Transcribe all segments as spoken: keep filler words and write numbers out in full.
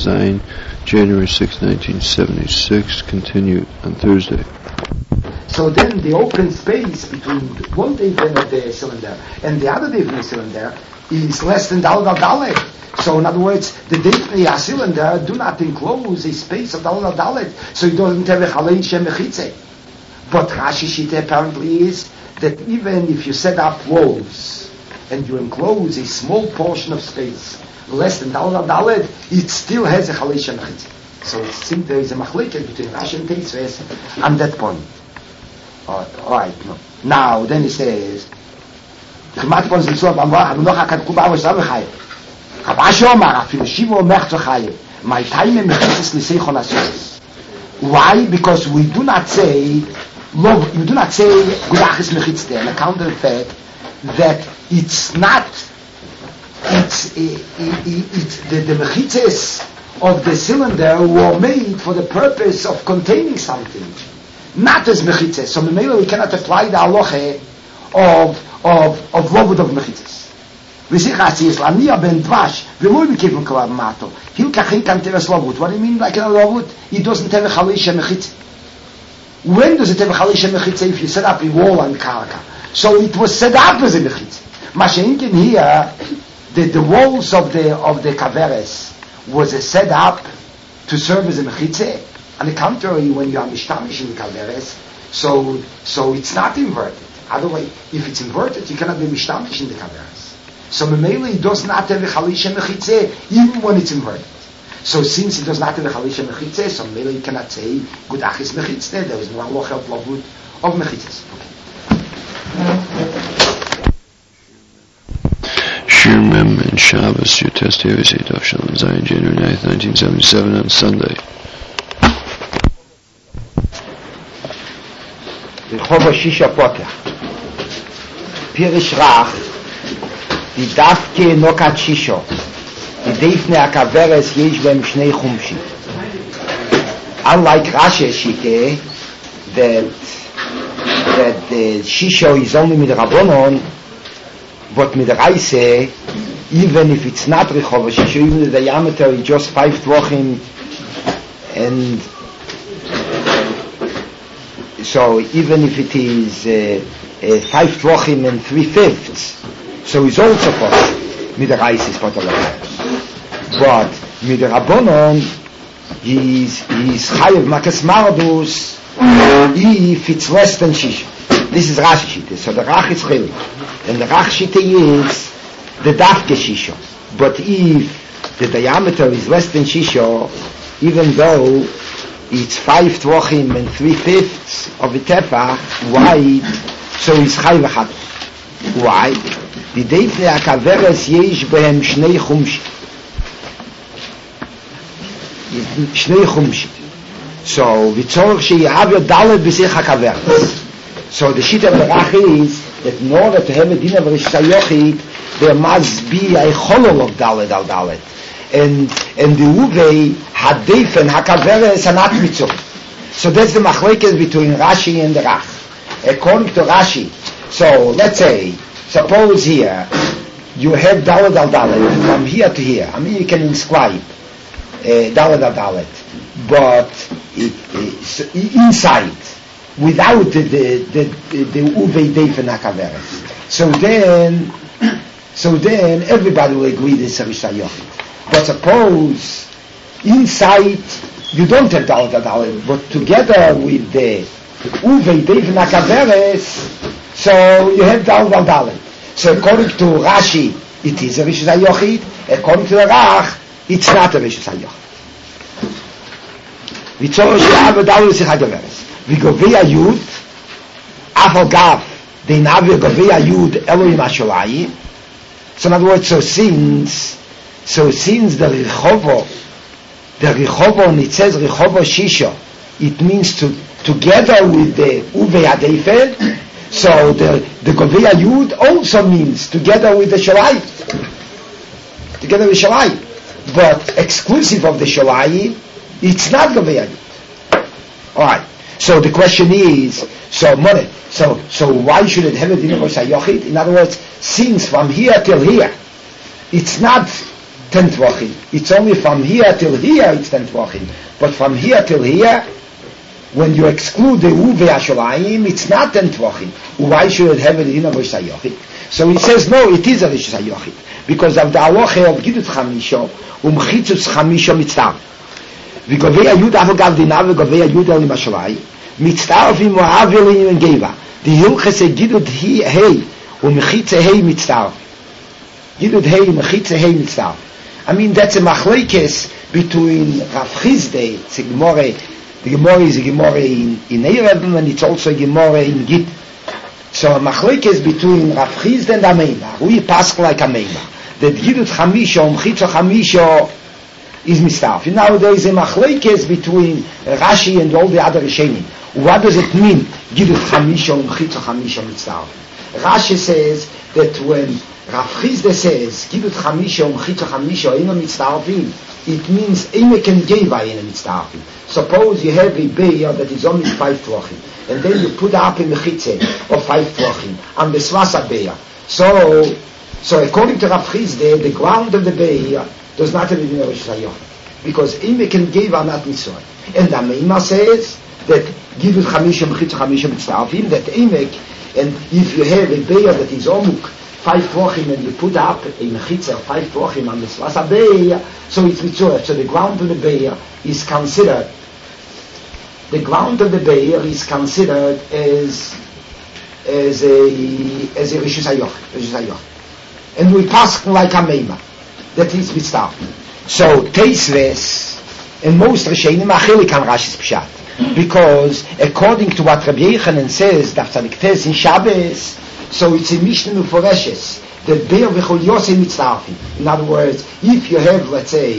Zayin, January sixth, nineteen seventy-six, continued on Thursday. So then the open space between one division of the cylinder and the other division of the cylinder is less than Daled al Dalet. So in other words, the division of cylinder do not enclose a space of Daled al Dalet, so it doesn't have a Chalei Shem Mechitze. But Rashi Shita apparently is that even if you set up walls and you enclose a small portion of space less than Daled al Dalet, it still has a Chalei Shem Mechitze. So it seems there is a machleket between Rashi and Tosfos on that point. All right, no. Now, then he says, "Chmat pon zitzur b'amrach, v'noch hakad kuba avos avachayim." Chavash Omar, afilu shivo mech tzachayim. My time in mechitzes l'sei cholasos. Why? Because we do not say, love, we do not say gudachis mechitzte, on account of the fact that it's not, it's, it, it, it's the, the mechitzes of the cylinder were made for the purpose of containing something. Not as mechitzes. So maybe we cannot apply the halacha of of of lovud of mechitzes. V'sichasi is laniya ben dvash v'loy b'kivim kolav mato. Hil kachin kan teres lovud. What do you mean like a lovud? It doesn't have a chalisha mechitzeh. When does it have a chalisha mechitzeh? If you set up a wall on karka. So it was set up as a mechitzeh. Mashenkin here, the the walls of the of the kaveres was a set up to serve as a mechitzeh. On the contrary, when you are mishtamish in the kaveres, so so it's not inverted. Otherwise, if it's inverted, you cannot be mishtamish in the kaveres. So memele it does not have a chalisha mechitzeh even when it's inverted. So since it does not have a chalisha mechitzeh, so memele you cannot say good achis mechitzeh. There is no halacha of lavud of mechitzes. Shir Mem and Shabbos, your test here is eight of Shalom Zayin, January ninth, nineteen seventy-seven, on Sunday. רחוב השישה פותח פירש רך די דווקא נוקת שישו די דפני הכברס יש בהם שני חומשים unlike Rashi Shita that that the shisho is only with Rabbonon but with Raise even if it's not Rechov Shisho, even the diameter is just five tvochim and so even if it is uh, uh, five tvochim and three fifths, so it's also possible. Midarais is part of that. But Midrabanon, he's he's chayev makas mardus if it's less than shisha. This is Rashi Shita. So the Rach is chilik, and the Rach Shita is the dafke shisha. But if the diameter is less than shisha, even though it's five tvochim and three fifths of a tefach wide, so it's chai v'chad. Why? The deifne akaveres yesh behem shnei chumshi. Shnei chumshi. So v'tzorach sheyav dalet b'sich akaveres. So the shit of the Rach is that in order to have a din of Rish Sayochit, there must be a cholol of dalet al dalet. And and the Uvei Hadefen Hakaveres are not mitzvah. So that's the machlekes between Rashi and the Rach. According to Rashi, so let's say, suppose here you have Dalet al Dalet from here to here. I mean, you can inscribe uh, Dalet al Dalet, but it, it, inside, without the the the, the Uvei Defen Hakaveres. So then, so then everybody will agree this is Rish Sayochit. But suppose inside you don't have Dalet al Dalet, but together with the Uvei Defen Hakaveres, so you have Dalet al Dalet. So according to Rashi, it is a Rish Sayochit. According to the Rach, it's not a Rish Sayochit. V'tzorach she'av Dalet b'sich hakaveres. V'govei Yud, afal gav, the navi govei Yud Elohim Hasholayim. So in other words, so since So since the Rechovo, the Rechovo, and it says Rechovo Shisha, it means to together with the Uvei Hadefel, so the the Govei Yud also means together with the Shalai, together with Shalai, but exclusive of the Shalai, it's not Govei Yud. All right. So the question is, so More, so so why should it have a din of Sayochit? In other words, since from here till here, it's not ten tvachim. It's only from here till here it's ten tvachim. But from here till here, when you exclude the Uve Asholayim, it's not ten tvachim. Why should it have it in a Rosh Hayochid? So he says, no, it is a Rosh Hayochid. Because of the halacha of Gidut Chamisha, Umchitzutz Chamisha Mitzvah. וגובי היוד אף אגב דינה וגובי היוד אל משלאי מצטרפים ועבירים עם גבע דהילכס גידוד ה' ומחיצה ה' מצטרף גידוד ה' ומחיצה ה' מצטרף. I mean that's a machlekes between Rav Chisda, it's a Gemara, the Gemara is a Gemara in, in Erev and it's also a Gemara in Git. So a machlekes between Rav Chisda and Ameima, we pass like Ameima, that Gidud Chamisha umchitza Chamisha is mistaf. Now there is a machlekes between Rashi and all the other Rishonim. What does it mean? Gidut Chamisha umchitza Chamisha mistaf. Rashi says that when Rav Chisda says Gidut Chamisha umchitza Chamisha ina mitzvahim, it means ina can geva ina mitzvahim. Suppose you have a beer that is only five tvachim, and then you put up a mechitze of five tvachim and the swasa beer. So, so according to Rav Chisda, the ground of the beer does not have a Rosh Hashanah, because Imek can give are not mitzvah. And the Meima says that Gidut Chamisha Mechitza Chamisha Mitzvahim, that Imek, and if you have a beer that is omuk five tvachim and you put up a mechitza five tvachim on the swasa beer, so it's mitzvah. So the ground of the beer is considered, the ground of the beer is considered as as a as a Rosh Hashanah, and we pass like a Meima. That is mitzvah. So Teisves and most Rishonim achilik on Rashi's pshat, because according to what Rabbi Yochanan says, Daf Tzadik Tes in Shabbos, so it's a Mishnah Meforeshes that beir v'chol yosei mitzvahim. In other words, if you have, let's say,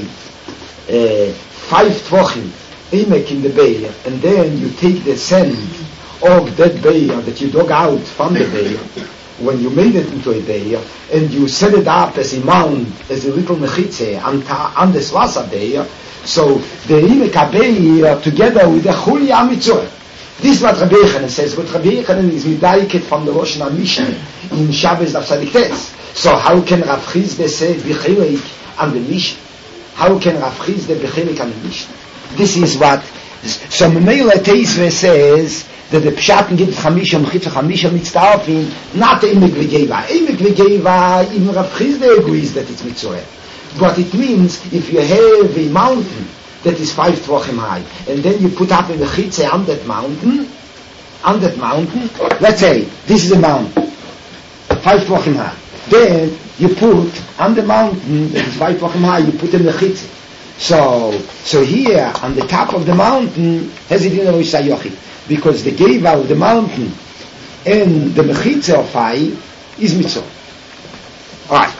uh, five tvachim emek in the beir, and then you take the sand of that beir that you dug out from the beir, when you made it into a beir, and you set it up as a mound, as a little mechitze, on, on the swasa beir, so the imek beir together with the chuli amitzur. This is what Rabbi Yochanan says, but Rabbi Yochanan is midayket from the Rosh Hashanah in Shabbos Daf Tzadik Tes. So how can Rav Chisda say b'chilik on the Mishnah? How can Rav Chisda b'chilik on the Mishnah? This is what, so Memela Teisve says, that the Pshaten gibt Chamisha Mechitza Chamisha Mitzvahim, not the Imek V'Geva. Imek V'Geva, even Rav Chisda agrees that it's Mitzvah. But it means if you have a mountain that is five tvachim high, and then you put up a Mechitza on that mountain, on that mountain, let's say this is a mountain, five tvachim high. Then you put on the mountain that is five tvachim high, you put a Mechitza. So, so here on the top of the mountain has it in a Rosh Hashanah. Because the geva of the mountain and the mechitza of five is mitzvah. Alright.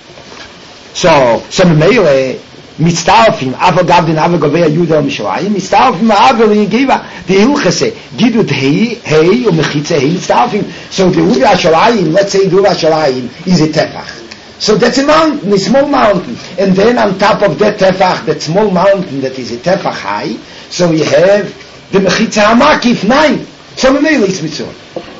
So, so Meile, mitztarfim, avagav din avagavei yuda mishalayim, mitztarfim avagavei geva, the hilchase, gidut hei, hei, or mechitza hei, mitztarfim. So the uva shalayim, let's say the uva shalayim is a tefach. So that's a mountain, a small mountain. And then on top of that tefach, that small mountain that is a tefach high, so you have the mechitza hamakif, nine. So Meile is mitzvah.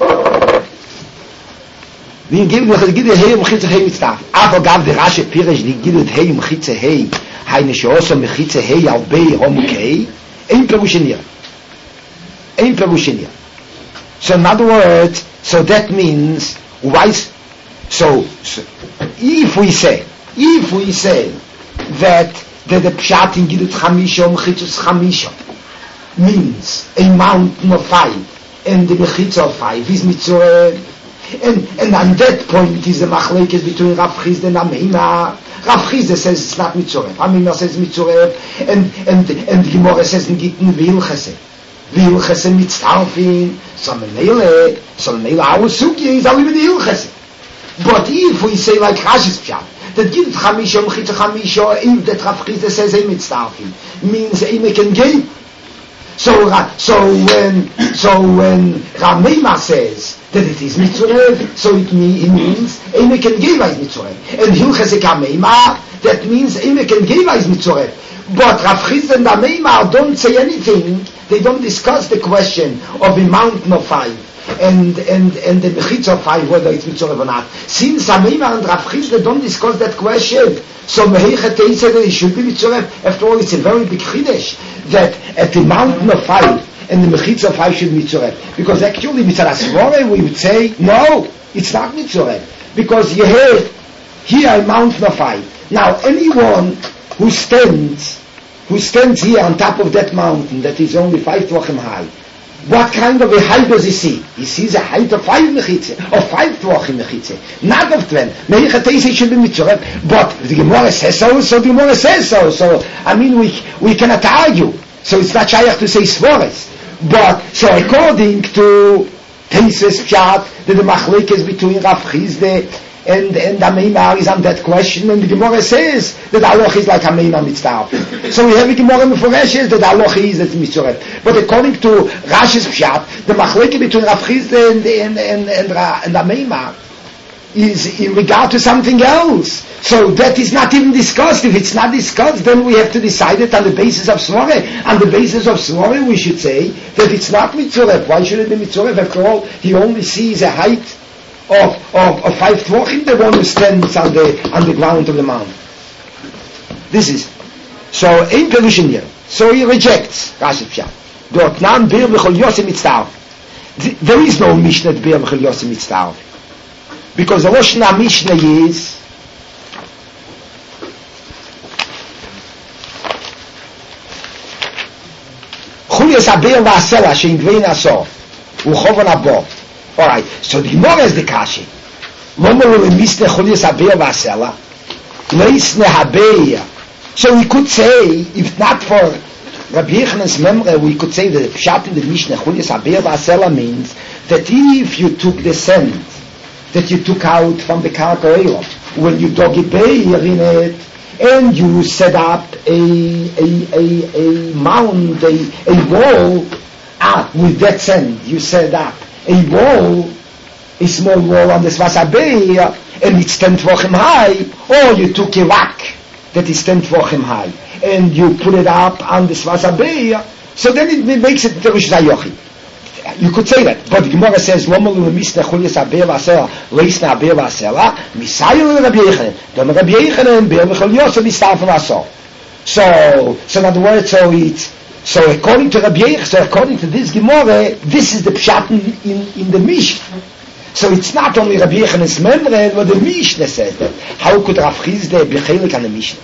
We give the gidut hey mechitza hey mitzvah. Aber gav the Rashi Pirish the gidut hey mechitza hey, hayne sheoso mechitza hey al bei homukei, ein perushenir. Ein perushenir. So in other words, so that means, why, so, so if we say, if we say that, that the pshat in gidut chamisha mechitzus chamisha means a mountain of five and the mechitza of five is mitzvah, and and on that point is the machlekes between Rav Chisda and Ameima. Rav Chisda says it's not mitzvah, Ameima says mitzvah, and and and the Gemara says in Gittin v'ilchase v'ilchase mitzvahim. So Meile, so Meile our sugya is only with the ilchase. But if we say like Rashi's pshat that gidut chamisha mechitza chamisha, if that Rav Chisda says a mitzvahim means a make and give. So, so when, so when Rameima says that it is mitzvah, so it, mean, it means Emek and Geva is mitzvah. And Hilchesek Rameima, that means Emek and Geva is mitzvah. But Rav Chisda and Rameima don't say anything They don't discuss the question of a mountain of fire and and and the mechitza of fire, whether it's mitzvah or not. Since Ameimar and Rav Chisda don't discuss that question, so Mehechet said that it should be mitzvah. After all, it's a very big chiddush that at the mountain of fire and the mechitza of fire should be mitzvah. Because actually, mitzvah asvore, we would say no, it's not mitzvah, because you have here a mountain of fire. Now, anyone who stands, who stands here on top of that mountain that is only five tvachim high, what kind of a height does he see? He sees a height of five mechitze, of five tvachim mechitze, not of ten. Mehechatei should be mitzvah, but the Gemara says so, so the Gemara says so. So, I mean, we we cannot argue. So it's not shaykh to say svores. But, so according to Teises Pshat, that the machlek is between Rav Chisda and and Ameimar is on that question, and the Gemara says that Allah is like Ameimar mitzvah. So we have a Gemara Meforeshes that Allah is that mitzvah. But according to Rashi's Pshat, the machlek between Rav Chisda and and and and, and Ameimar is in regard to something else. So that is not even discussed. If it's not discussed, then we have to decide it on the basis of Svore. On the basis of Svore, we should say that it's not mitzvah. Why should it be mitzvah? After all, he only sees a height of of, of five tvachim, the one who stands on the on the ground of the mountain. This is so in permission here. So he rejects Rashi Pshat. Dort nam bir v'chol yosem mitzvah. There is no Mishnah that bir v'chol yosem mitzvah, because the Rosh Hashanah Mishnah is Chulias Abel v'asela shein dvein asor u'chovon abo. All right. So the Gemara is the kashi. Lomo lo misne chulias Abel v'asela leisne habeya. So we could say, if not for Rabbi Yechanan's memory, we could say that the pshat in the Mishnah chulias Abel v'asela means that if you took the sand that you took out from the karka oil, when you dug a beir in it, and you set up a a a, a mound, a, a wall, ah, with that sand, you set up a wall, a small wall on this vasabeir, and it's ten tvachim high, or you took a rock that is ten tvachim high, and you put it up on this vasabeir, so then it makes it the Rosh Hashanah. You could say that, but the Gemara says, "Lomalu misne chulias abel asela, leisna abel asela, misayu Rabbi Yechanan, don't Rabbi Yechanan bel v'chol yosem mistafel asol." So, so in other words, so it's so according to Rabbi Yechanan, so according to this Gemara, this is the pshat in, in, in the Mishnah. So it's not only Rabbi Yechanan's memory, but the Mishnah says that. How could Rav Chisda be chelik on the Mishnah?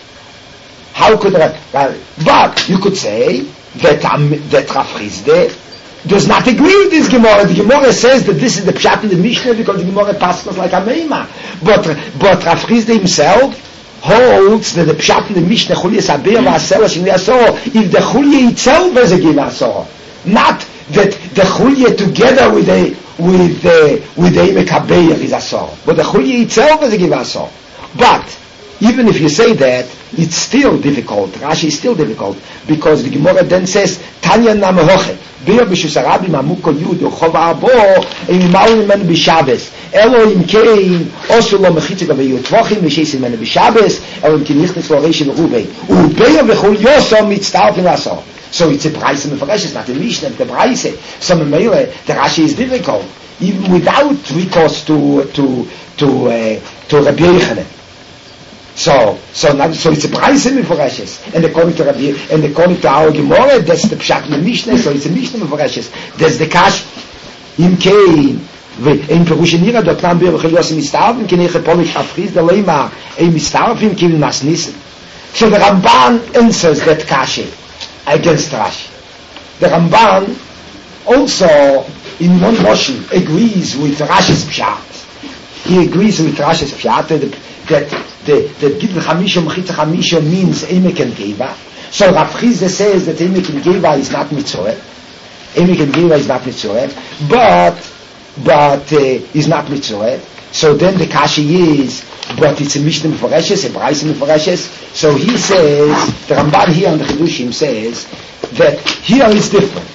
How could Rav? But you could say that um, that Rav Chisda does not agree with this Gemara. The Gemara says that this is the pshat in the Mishnah because the Gemara passes like a meima. But but Rav Chisda himself holds that the pshat in the Mishnah chulias abir v'asela shnei asor. If the chulye itself is a giv asor, not that the chulye together with a with the with the mekabeir is asor, but the chulye itself is a giv asor. But even if you say that, it's still difficult. Rashi is still difficult because the Gemara then says Tanya namahoche. Bir b'shusarabi mamuko yud uchova abo imimau imenu b'shabes elo im kein osu lo mechitze gabe yud tvachim v'sheis imenu b'shabes elo im kinichnes v'oreishi v'rubei u'beir v'chol yosom mitztarfin aso. So it's a price in the Foresh, it's not a Mishnah, it's a price. So Memeire, the Rashi is difficult even without recourse to to to uh, to Rabbi Yechanan. So, so, not, so it's a price in Meforeshes, and according to Rabbi, and according to our Gemara, that's the Pshat in the Mishnah, so it's a Mishnah Meforeshes. That's the Kash, im Kein, in Perushanira, dot nam bir v'chel yosim mistarvim, kinei chepolik hafriz, the leima, ein mistarvim, kivin mas nissen. So the Ramban answers that Kashi against Rashi. The Ramban also, in one motion, agrees with Rashi's Pshat. He agrees with Rashi's Pshat, that that the that Gidl Chamisha Mechitza Chamisha means Emek and Geva. So Rav Chisda says that Emek and Geva is not mitzvah. Emek and Geva is not mitzvah, but but uh, is not mitzvah. So then the kashi is, but it's a Mishnah Meforeshes, a Braisa Meforeshes. So he says, the Ramban here on the Chidushim says that here is different.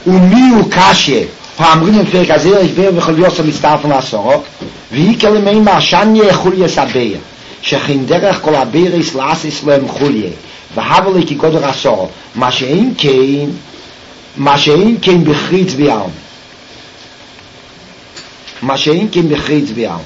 ומיהו קשה, האמרים בפרק הזה, עבר וכל יוסו מצטרפים לעשורו, והיא כלמי מהשניה חוליה סביה, שכן דרך כל הביריס לאסיס להם חוליה, והבה לי כגודל עשורו, מה שאין כן, מה שאין כן בחריץ ביעם. מה שאין כן בחריץ ביעם.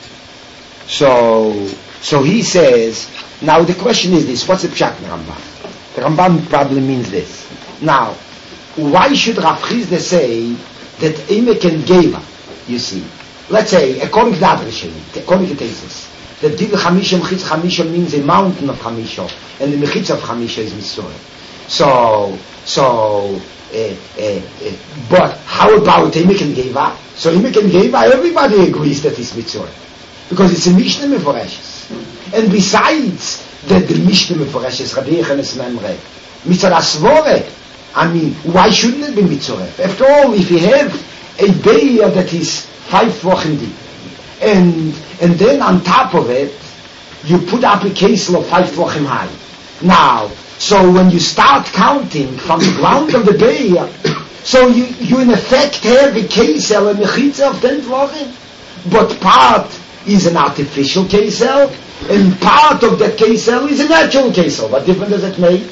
So, so he says, now the question is this, what's the pshat in Rambam? The Rambam probably means this. Now, why should Rav Chizda say that Emek and Geva, you see, let's say, according to the Adrashim, according to Tesis, that Dil Chamisha Mechitz Chamisha means a mountain of Chamisha, and the Mechitz of Chamisha is Mitzvah. So, so, uh, uh, uh, but how about Emek and Geva? So Emek and Geva, everybody agrees that it's Mitzvah. Because it's a Mishnah Meforeshes. And besides that the Mishnah Meforeshes, Rabbi Yechanes Memre, Mitzvah Asvore, I mean, why shouldn't it be Mitzvah? After all, if you have a beer that is five wochen deep, and and then on top of it, you put up a kesel of five wochen high. Now, so when you start counting from the ground of the beer, so you, you in effect have a kesel, a mechitza of ten wochen, but part is an artificial kesel, and part of that kesel is a natural kesel. What difference does it make?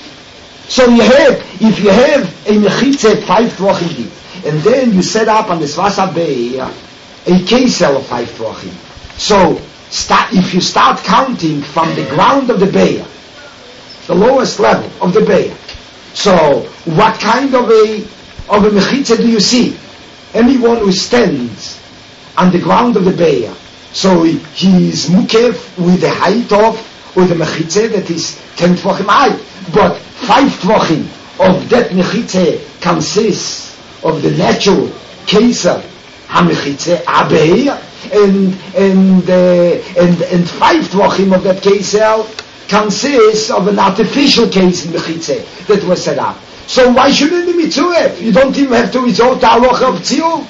So you have, if you have a mechitza five tvochim deep, and then you set up on the Svasa Bay a kesel of five tvochim. So start, if you start counting from the ground of the bay, the lowest level of the bay, so what kind of a of a mechitza do you see? Anyone who stands on the ground of the bay, so he, he is mukef with the height of, with the mechitza that is ten tvochim high. But five tvochim of that mechitza consists of the natural keser hamechitza abeir, and and uh, and and five tvochim of that keser consists of an artificial case in mechitza that was set up. So why shouldn't it be mitzvah? You don't even have to resort to halacha of tzil.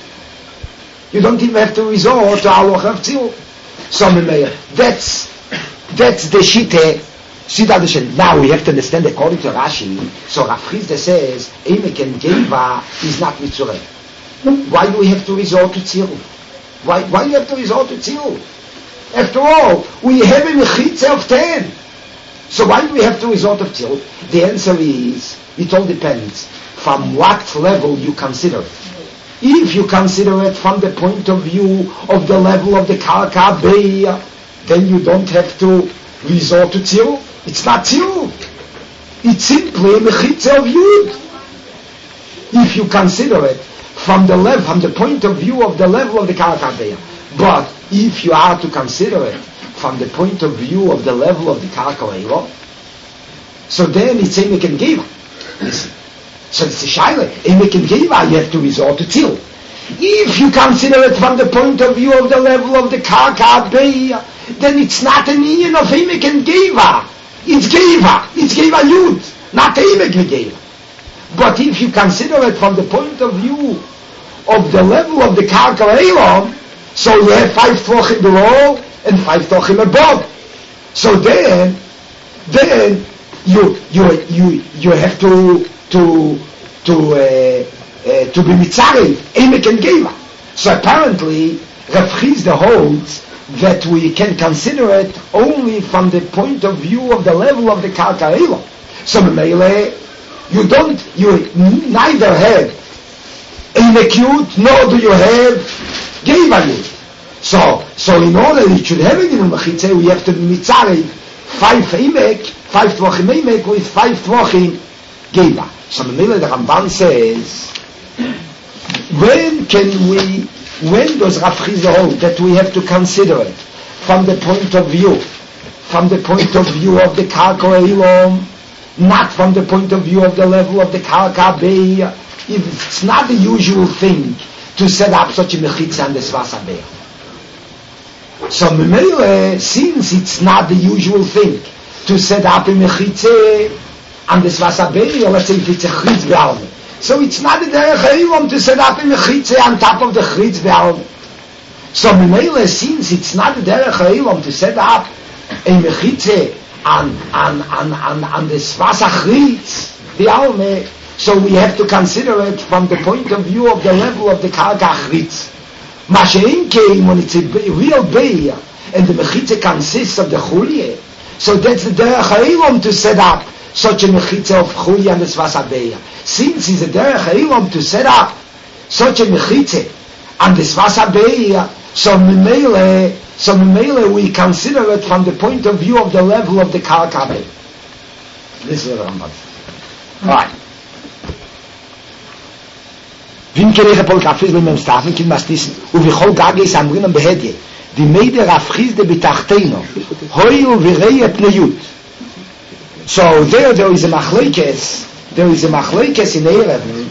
You don't even have to resort to halacha of tzil. So that's that's the shite. See that now we have to understand according to Rashi. So Rav Chizda says Emek and Geva is not mitzvah. Why do we have to resort to tzil? Why why do you have to resort to tzil? After all, we have a mechitza of ten. So why do we have to resort to tzil? The answer is it all depends from what level you consider it. If you consider it from the point of view of the level of the karka beya, then you don't have to resort to tzil. It's not tzil. It's simply a mechitza of yud. If you consider it from the level, from the point of view of the level of the karka beya. But if you are to consider it from the point of view of the level of the karka beya, so then it's Emek and Geva. Listen. So it's a shaila. Emek and Geva, you have to resort to tzil. If you consider it from the point of view of the level of the karka beya, then it's not an union of Emek and Geva. It's Geva. It's Geva Yud, not Emek and Geva. But if you consider it from the point of view of the level of the karka Elam, so you have five tvochim below and five tvochim above. So then, then you you you you have to to to uh, uh, to be mitzareh Emek and Geva. So apparently, Rav Chizda holds that we can consider it only from the point of view of the level of the karka elam. So Mele, you don't, you neither have Emek Yud nor do you have Geva Yud. So, so in order that it should have it in the mechitza, we have to be mitzareh five Emek, five tvochim Emek with five tvochim Geva. So Mele, the Ramban says, when can we, when does Rav Chizda hold that we have to consider it from the point of view, from the point of view of the karka elam, not from the point of view of the level of the karka beya? It's not the usual thing to set up such a mechitza on the svasa beya. So Memele, since it's not the usual thing to set up a mechitza on the svasa beya, let's say if it's a chritz be'alme, so it's not the derech ha'ilom to set up a mechitza on top of the chritz be'alme. So Memele, since it's not the derech ha'ilom to set up a mechitza on on on on on the svasa chritz be'alme, So we have to consider it from the point of view of the level of the Karka Achritz. Mashein came when it's a real Beir, and the Mechitza consists of the Chulye. So that's the Derech HaElom to set up such a Mechitza of Chulye and the Svasa Beir. Since it's a Derech HaElom to set up such a Mechitza and the Svasa Beir, so Memele, so Memele we consider it from the point of view of the level of the Karka Beir. This is the Rambam. Alright. Vim kerech pol kafis bim stafen kin mastis u vi chol gage is amrin behedje di meide rafchiz de bitachteno hoy u virei pneyut. So there there is a machlekes there is a machlekes in Erev.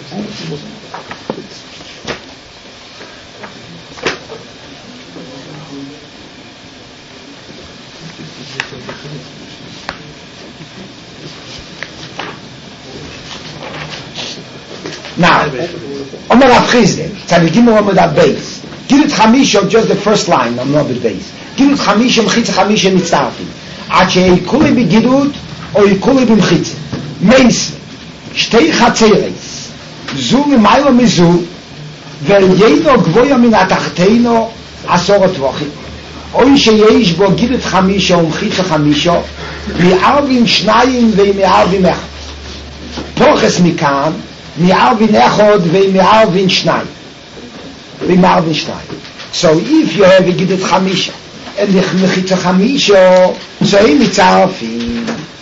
Now, Omar Afchizde, Tzadi Gimel Omar Dab Beis. Gilut Chamisha, just the first line, I'm not the base. Gilut Chamisha, Mchitza Chamisha, Nitztarfi. Ad she'ikuli b'gidut, o ikuli b'mchitza. Meis, shtei chatzeres, zu l'maylo mizu, ve'yedo gvoya min atachteino, asorot vochim. Oy sheyesh bo gilut Chamisha, Mchitza Chamisha, mi'arvim shnayim, ve'mi'arvim echot. Poches mikan, mi'arvin echod ve'mi'arvin shnai. Ve'mi'arvin shnai. So if you have a Gidut Chamisha and the Mechitza Chamisha, so he mitzarfin.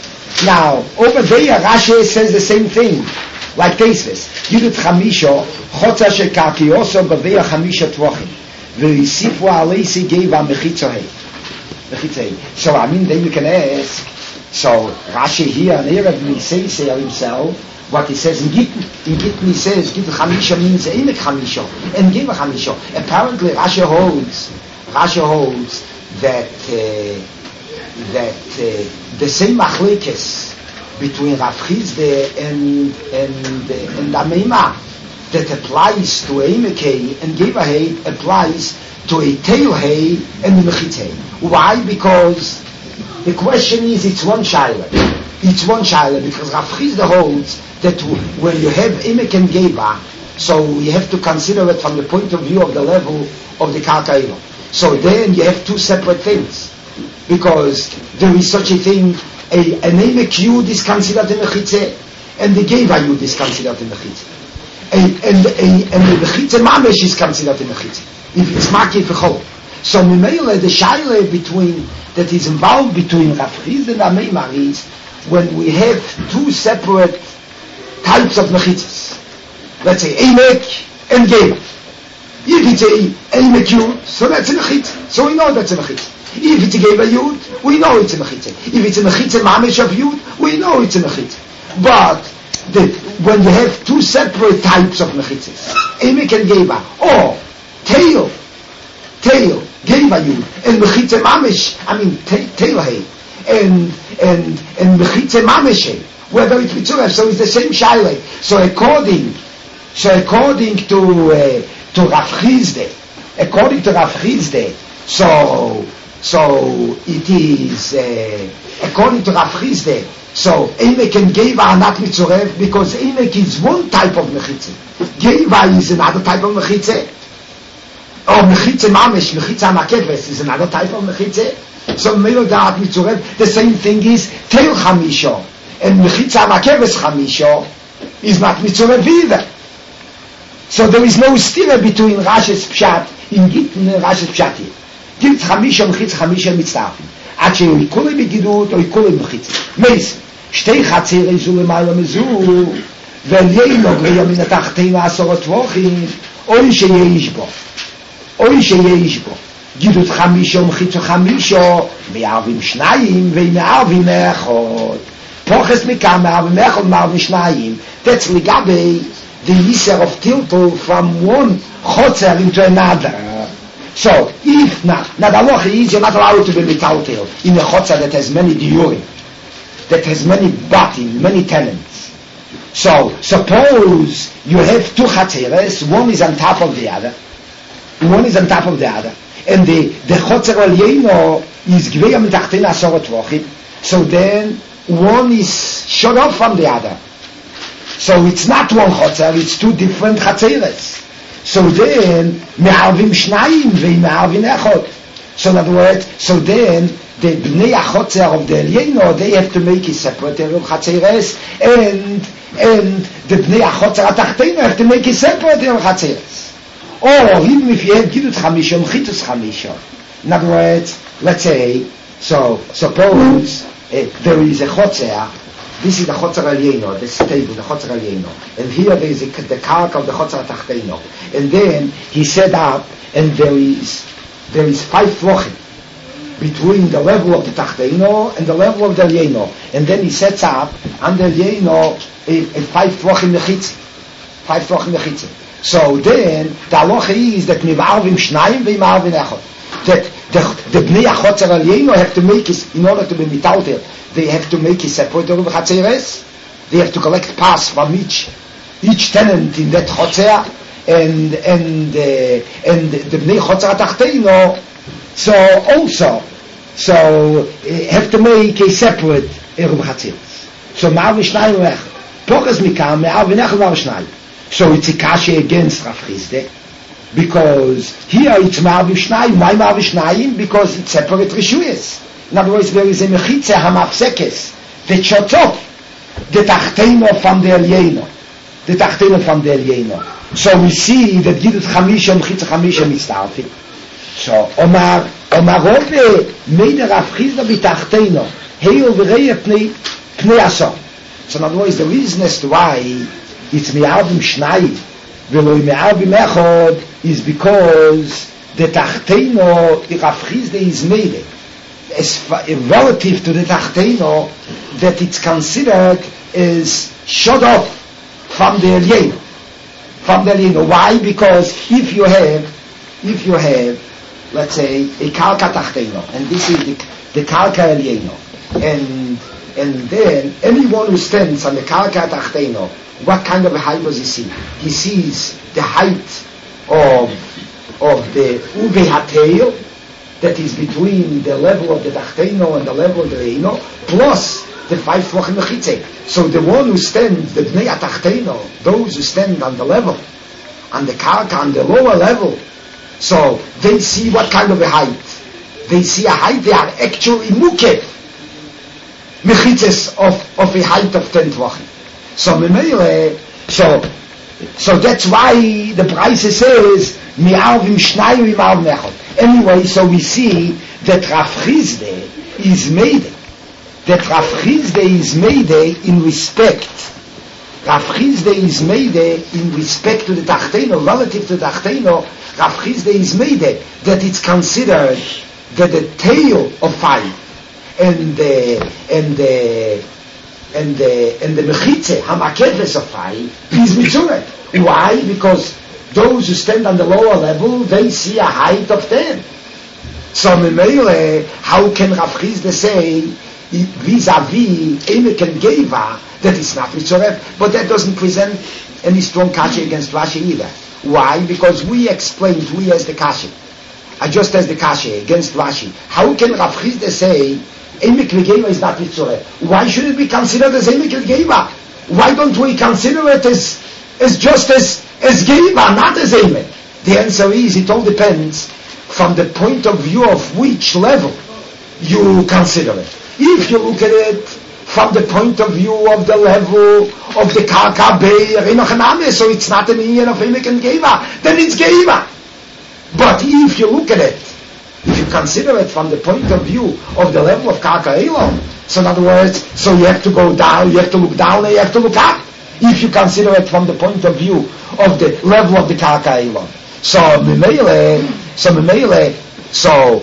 Now, over there Rashi says the same thing, like Teisves. Gidut Chamisha, Chotza shekaki also b'veya Chamisha tvochim. Ve'isifu aleisi geva Mechitza hei. Mechitza hei. So I mean then you can ask, so Rashi here and Erev he says himself, what he says in Gittin. In Gittin he says Gittin Chamisha means Eimek Chamisha and Geva Chamisha. Apparently Rashi holds Rashi holds that uh, that uh, the same machlekes between Rav Chizde and and uh, and Ameima that applies to Eimek Hay and Geva Hay applies to a Teil Hay and the Mechitz Hay. Why? Because the question is it's one shaila. It's one shaila because Rav Chizde holds that when you have Emek and Geva, so you have to consider it from the point of view of the level of the Karka Elom. So then you have two separate things, because there is such a thing, a, an Emek Yud is considered a Mechitze, and the Geva Yud is considered a Mechitze. And, and, and, and the Mechitze Mamesh is considered a Mechitze, if it's Maki Fechol. So Mimele, the Shaila between, that is involved between Rav Chizde and Ameimar is, when we have two separate types of mechitzas. Let's say Eimek and Geva. If it's a Eimek Yud, so that's a mechitza. So we know that's a mechitza. If it's a Geva Yud, we know it's a mechitza. If it's a mechitza Mamesh of Yud, we know it's a mechitza. But the, when you have two separate types of mechitzas, Eimek and Geva, or Tail, Tail, Geva Yud, and mechitza Mamesh, I mean Tail Hay, and and and mechitza Mamesh Hay, whether it's Mitzurah, so it's the same shaila. So according, so according to uh, to Rav Chizde, according to Rav Chizde, so so it is uh, according to Rav Chizde. So Eimek and Geva are not Mitzurah because Eimek is one type of mechitza, Geva is another type of mechitza, or mechitza Mamesh, mechitza Makefes is another type of mechitza. So Melo Da'at Mitzurah, the same thing is Teil Chamisha. And Mechitza Makeves Chamisha is not Mitzurah either. So there is no stira between Rashi's Pshat in Gittin and Rashi's Pshat here. Gittin Chamisha, Mechitza Chamisha Mitztarfim. Ad she'ikule begidut or ikule b'mechitza. Meis, shtei chatzerei zu l'mayla mezu, ve'lyeino gveya min atachteina asorot vochim, oy sheyesh bo. Oy sheyesh bo. Gidut Chamisha, Mechitza Chamisha, me'arvim shnayim, ve'me'arvim echot. Poches mikam me'arvim echot, me'arvim shnayim. That's ligabe the yiser of tiltul from one chotzer into another. So, if now, now the halacha is you're not allowed to be mitaltel in a chotzer that has many diurim, that has many batim, many tenants. So, suppose you have two chatzeres, one is on top of the other, one is on top of the other, and the the chotzer alyeino is gveya mitachtin asorot vochim. So then one is shut off from the other. So it's not one chotzer, it's two different chatzeres. So then, me'arvim shnayim ve'me'arvim echot. So in other words, so then, the bnei achotzer of the Elyeino, they have to make it separate eruv chatzeres, and, and the bnei achotzer atachteino have to make it separate eruv chatzeres. Or even if you have gidut chamishon, chitus chamishon. In other words, let's say, so suppose uh, there is a chotzer. This is the Chotzer Elyeino, the stable, the Chotzer Elyeino. And here there is a, the karka of the Chotzer Tachteino. And then he set up, and there is there is five tvochim between the level of the Tachteino and the level of the Elyeino. And then he sets up on the Elyeino a, a five tvochim mechitzi. Five tvochim mechitzi. So then the halacha is that mi'marvim shnayim ve'marvim echot. That the, the Bnei HaChotzer Elyeino have to make it, in order to be mitalter, they have to make it separate over Chatzeres. They have to collect pass from each each tenant in that Chotzer, and and uh, and the Bnei Chotzer Tachteino. So also, so uh, have to make a separate over Chatzeres. So Ma'av Shnayim Lech, Poches Mikam Ma'av Nechel Ma'av Shnayim. So it's a kasha against Rav Chisda, because here it's Ma'av Shnayim. Why Ma'av Shnayim? Because it's separate Rishuyas. In other words, there is a mechitza hamafsekes that shuts off the tachteino from the Elyeino, the tachteino from the Elyeino. So we see that gidut chamisha mechitza chamisha mitzarfim. So Omar Omar Rove made a Rav Chisda b'tachteino heil v'rei pnei pnei aso. So in other words, the reason as to why it's me'arvim shnayim v'lo me'arvim echod is because the tachteino the Rav Chisda is made it. As relative to the Tachteino, that it's considered as shut off from the Elyeino. From the Elyeino. Why? Because if you have, if you have, let's say, a Karka Tachteino, and this is the, the Karka Elyeino, and and then anyone who stands on the Karka Tachteino, what kind of a height does he see? He sees the height of of the Ube HaTeil, that is between the level of the Tachteino and the level of the Elyeino, plus the five Tvochim Mechitze. So the one who stands, the Bnei HaTachteino, those who stand on the level, on the Karka, on the lower level, so they see what kind of a height. They see a height, they are actually Mukeh Mechitzes of, of a height of ten Tvochim. So Memele, so so that's why the Braise says, Mi'arvim Shnayim Mi'arvim Echad. Anyway, so we see that Rav Chisda is made, that Rav Chisda is made in respect, Rav Chisda is made in respect to the Tachteino, relative to the Tachteino, Rav Chisda is made that it's considered that the tail of fire and the, and the, and the, and the Mechitze, Hamakefes of fire, is Mitzurah. Why? Because those who stand on the lower level, they see a height of ten. So, Memele, how can Rav Chisda say, vis-a-vis Emek and Geva, that it's not Mitzoref? But that doesn't present any strong kasha against Rashi either. Why? Because we explained, we as the kasha, I just as the kasha against Rashi. How can Rav Chisda say, Emek and Geva is not Mitzoref? Why should it be considered as Emek and Geva? Why don't we consider it as, as just as as Geva, not as Emek? The answer is, it all depends from the point of view of which level you consider it. If you look at it from the point of view of the level of the Karka Bei Renochaname, so it's not an Indian of Emek and Geva, then it's Geva. But if you look at it, if you consider it from the point of view of the level of Karka Elon, so in other words, so you have to go down, you have to look down, and you have to look up. If you consider it from the point of view of the level of the Karka Elon. So, Memele, so Memele, so,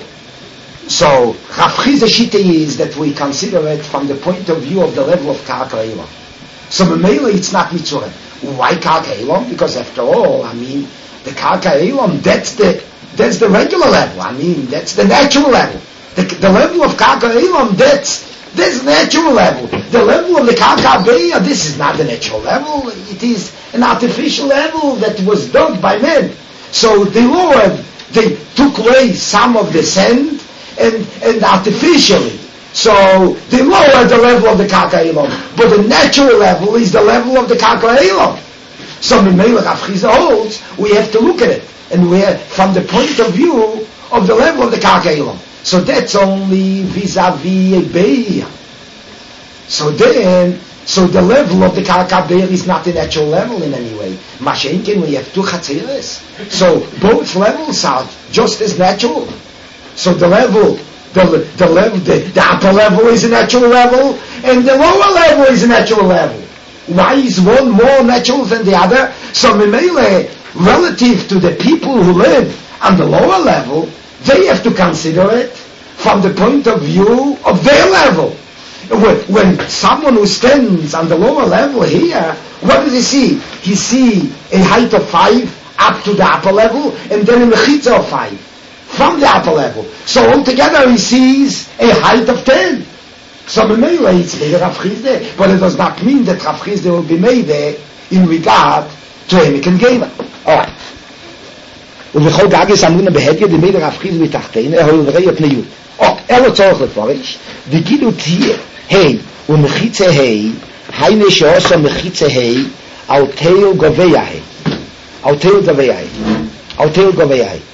so, Rav Chisda Shita is that we consider it from the point of view of the level of Karka Elon. So, Memele, it's not Mitzurah. Why Karka Elon? Because after all, I mean, the Karka Elon, that's the, that's the regular level. I mean, that's the natural level. The, the level of Karka Elon, that's, This is natural level. The level of the Karka Beya, this is not the natural level. It is an artificial level that was dug by men. So they lowered, they took away some of the sand, and, and artificially So the lower the level of the Karka Elam, but the natural level is the level of the Karka Elam. So Mimela Rav Chizda holds, we have to look at it, and we have, from the point of view of the level of the Karka Elam. So that's only vis-a-vis a Beir. So then, so the level of the Karka Beir is not the natural level in any way. Mashenkin, we have two Chatzeres. So both levels are just as natural. So the level The, the level, the, the upper level is a natural level, and the lower level is a natural level. Why is one more natural than the other? So, Mimele, relative to the people who live on the lower level, they have to consider it from the point of view of their level. When, when someone who stands on the lower level here, what does he see? He see a height of five up to the upper level, and then a mechitza of five from the upper level. So altogether he sees a height of ten. So Memele it's made Rav Chizda, but it does not mean that Rav Chizda will be made in regard to Emek and Geva. Alright. ובכל גגס אמונה בהדיה דמי דרב חיז מתחתינו, הולדרי הפניות. או, אלו צורך לפורש, וגידו תהיה, היי, ומחיצה היי, היינה שעושה מחיצה היי, על תיל גוביה היי. על תיל גוביה היי. על תיל גוביה היי.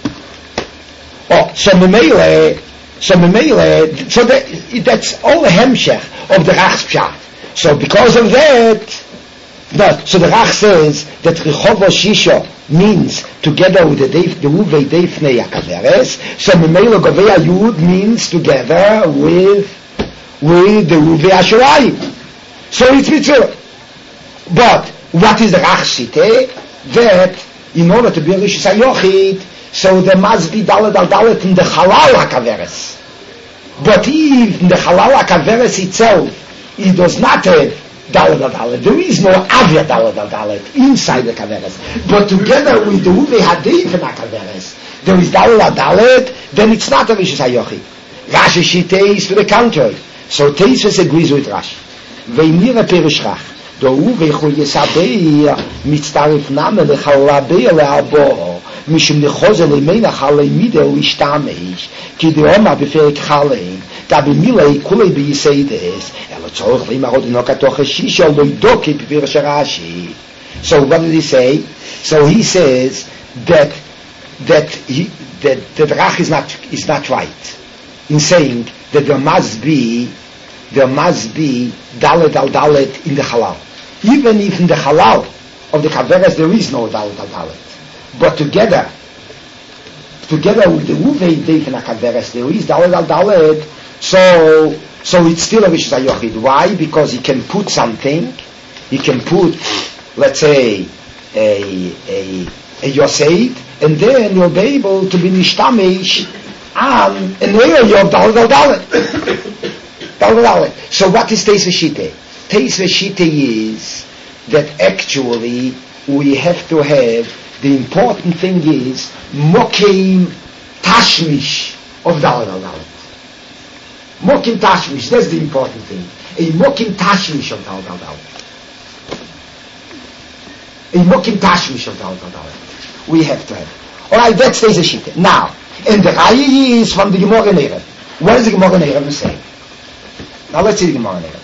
Oh, so Memele, so Memele, so that, that's all the hemshech of the Rach's pshat. So because of that, no, so the Rach says that Rechovo Shisha means together with the Deif, the Uvei Deifnei Akaveres, so Memele Govea Yud means together with, with the Uvei Asherayim. So it's mitzvah. But what is the Rach Shite? That in order to be a Rishus HaYochid, so there must be Dalet al Dalet in the Halal HaKaveres. But if in the Halal HaKaveres itself, it does not have Dalet al Dalet. There is no Avya Dalet al Dalet inside the Kaveres. But together with the Uvei Hadif in HaKaveres, there is Dalet al Dalet, then it's not a Rishus HaYochid. Rashi Shitei is to the contrary. So Teisus agrees with Rashi. Ve'imira Perish Rach. Do Uvei Chol Yesabei mitztarif name lechalabei le'abo. משום נחוזה לימין החלי מידה ולהשתמש כי דאומר בפרק חלים דבמילי כולי ביסיידס אלא צורך לימרות לנוק התוך השישה לא ידוקי בפירש הרש"י. So what did he say? So he says that that he that the Rach is not is not right in saying that there must be there must be Dalet al Dalet in the halal, even if in the halal of the Kaveres there is no Dalet al Dalet. But together, together with the Uvei Deif and HaKaveres, there is Dalet al Dalet, so, so it's still a Rishus HaYochid. Why? Because he can put something, he can put, let's say, a, a, a Yoseit, and then you'll be able to be Nishtamish on an area of Dalet al Dalet. Dalet al Dalet. So what is Teis Veshite? Teis Veshite is that actually we have to have the important thing is Mokim Tashmish of Dalet al Dalet. Mokim Tashmish, that's the important thing. A Mokim Tashmish of Dalet al Dalet. A Mokim Tashmish of Dalet al Dalet. We have to have. Alright, that stays a shita. Now, and the Rayi is from the Gemara Nerev. What does the Gemara Nerev say? Now let's see the Gemara Nerev.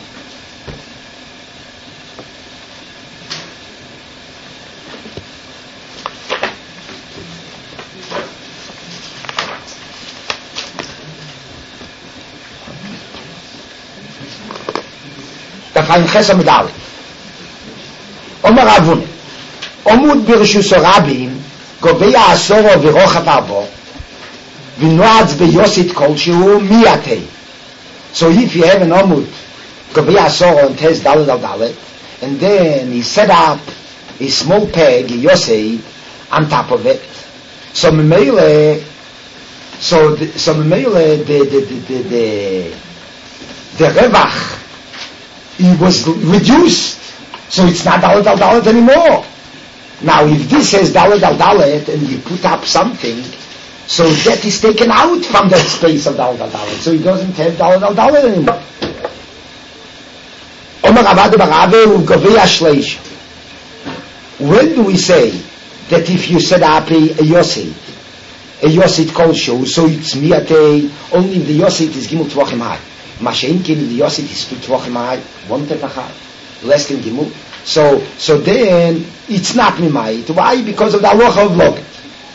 Ein Chesed mit Aleph. Omer Avune. Omud Birshus Rabim, Gobea Asoro V'Rochav Abo, V'Noatz Beyosit Kolshehu Miyatei. So if you have an Omud, Gobea Asoro and Tez Dalet al Dalet, and then he set up a small peg, a Yosei, on top of it, so Memele, so the, so Memele, the, the, the, the, the, the Revach, it was reduced, so it's not Dalet al Dalet anymore. Now, if this says Dalet al Dalet and you put up something, so that is taken out from that space of Dalet al Dalet, so it doesn't have Dalet al Dalet anymore. Omer Avadu Barave Ugavei Shleish. When do we say that if you set up a, a Yosit, a Yosit Kolshu, so it's Miyatei, only if the Yosit is Gimel Tvachim High. Mashenkin the Yosef is two tvachim one tefach less than Gimel. So so then it's not Mimayit. Why? Because of the halacha of Logit.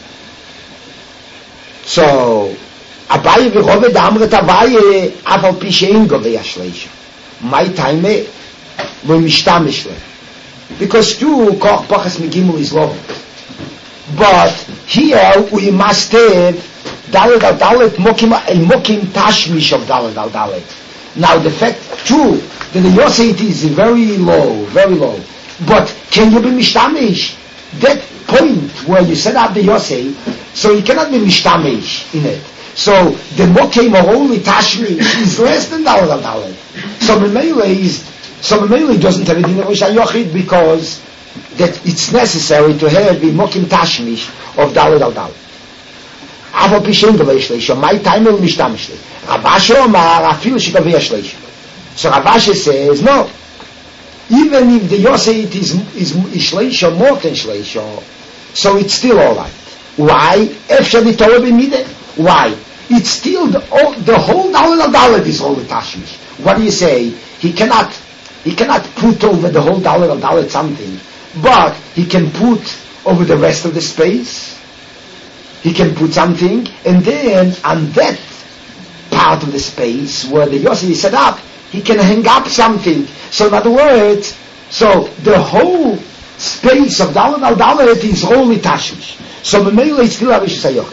So Abaye v'Roved Amret Abaye Aval Pishein Govei Ashleisha. My time lo mishtamish le. Because two koch pachas Megimel is Logit. But here we must have Dalet al Dalet mokim a mokim tashmish of Dalet al Dalet. Now the fact too that the Yosef is very low, very low. But can you be mishtamish? That point where you set up the Yosef, so you cannot be mishtamish in it. So the mokim or only tashmish is less than Dalet al Dalet. So Memele is so Memele doesn't have a din of Yochid because that it's necessary to have the mokim tashmish of Dalet al Dalet. Aber pishen gevei shleisha, my time will mishtamish. Rabashe Omar afil shekavei shleisha. So Rabashe says no. Even if the Yosef is is shleisha more than shleisha, so it's still all right. Why? Efshar the Torah b'mideh. Why? It's still the, all, the whole Dalet al Dalet is all the tashmish. What do you say? He cannot he cannot put over the whole Dalet al Dalet something, but he can put over the rest of the space. He can put something, and then on that part of the space where the Yosef is set up, he can hang up something. So in other words, so the whole space of Dalet al Dalet is only tashmish. So Memele is still Avish Sayoch.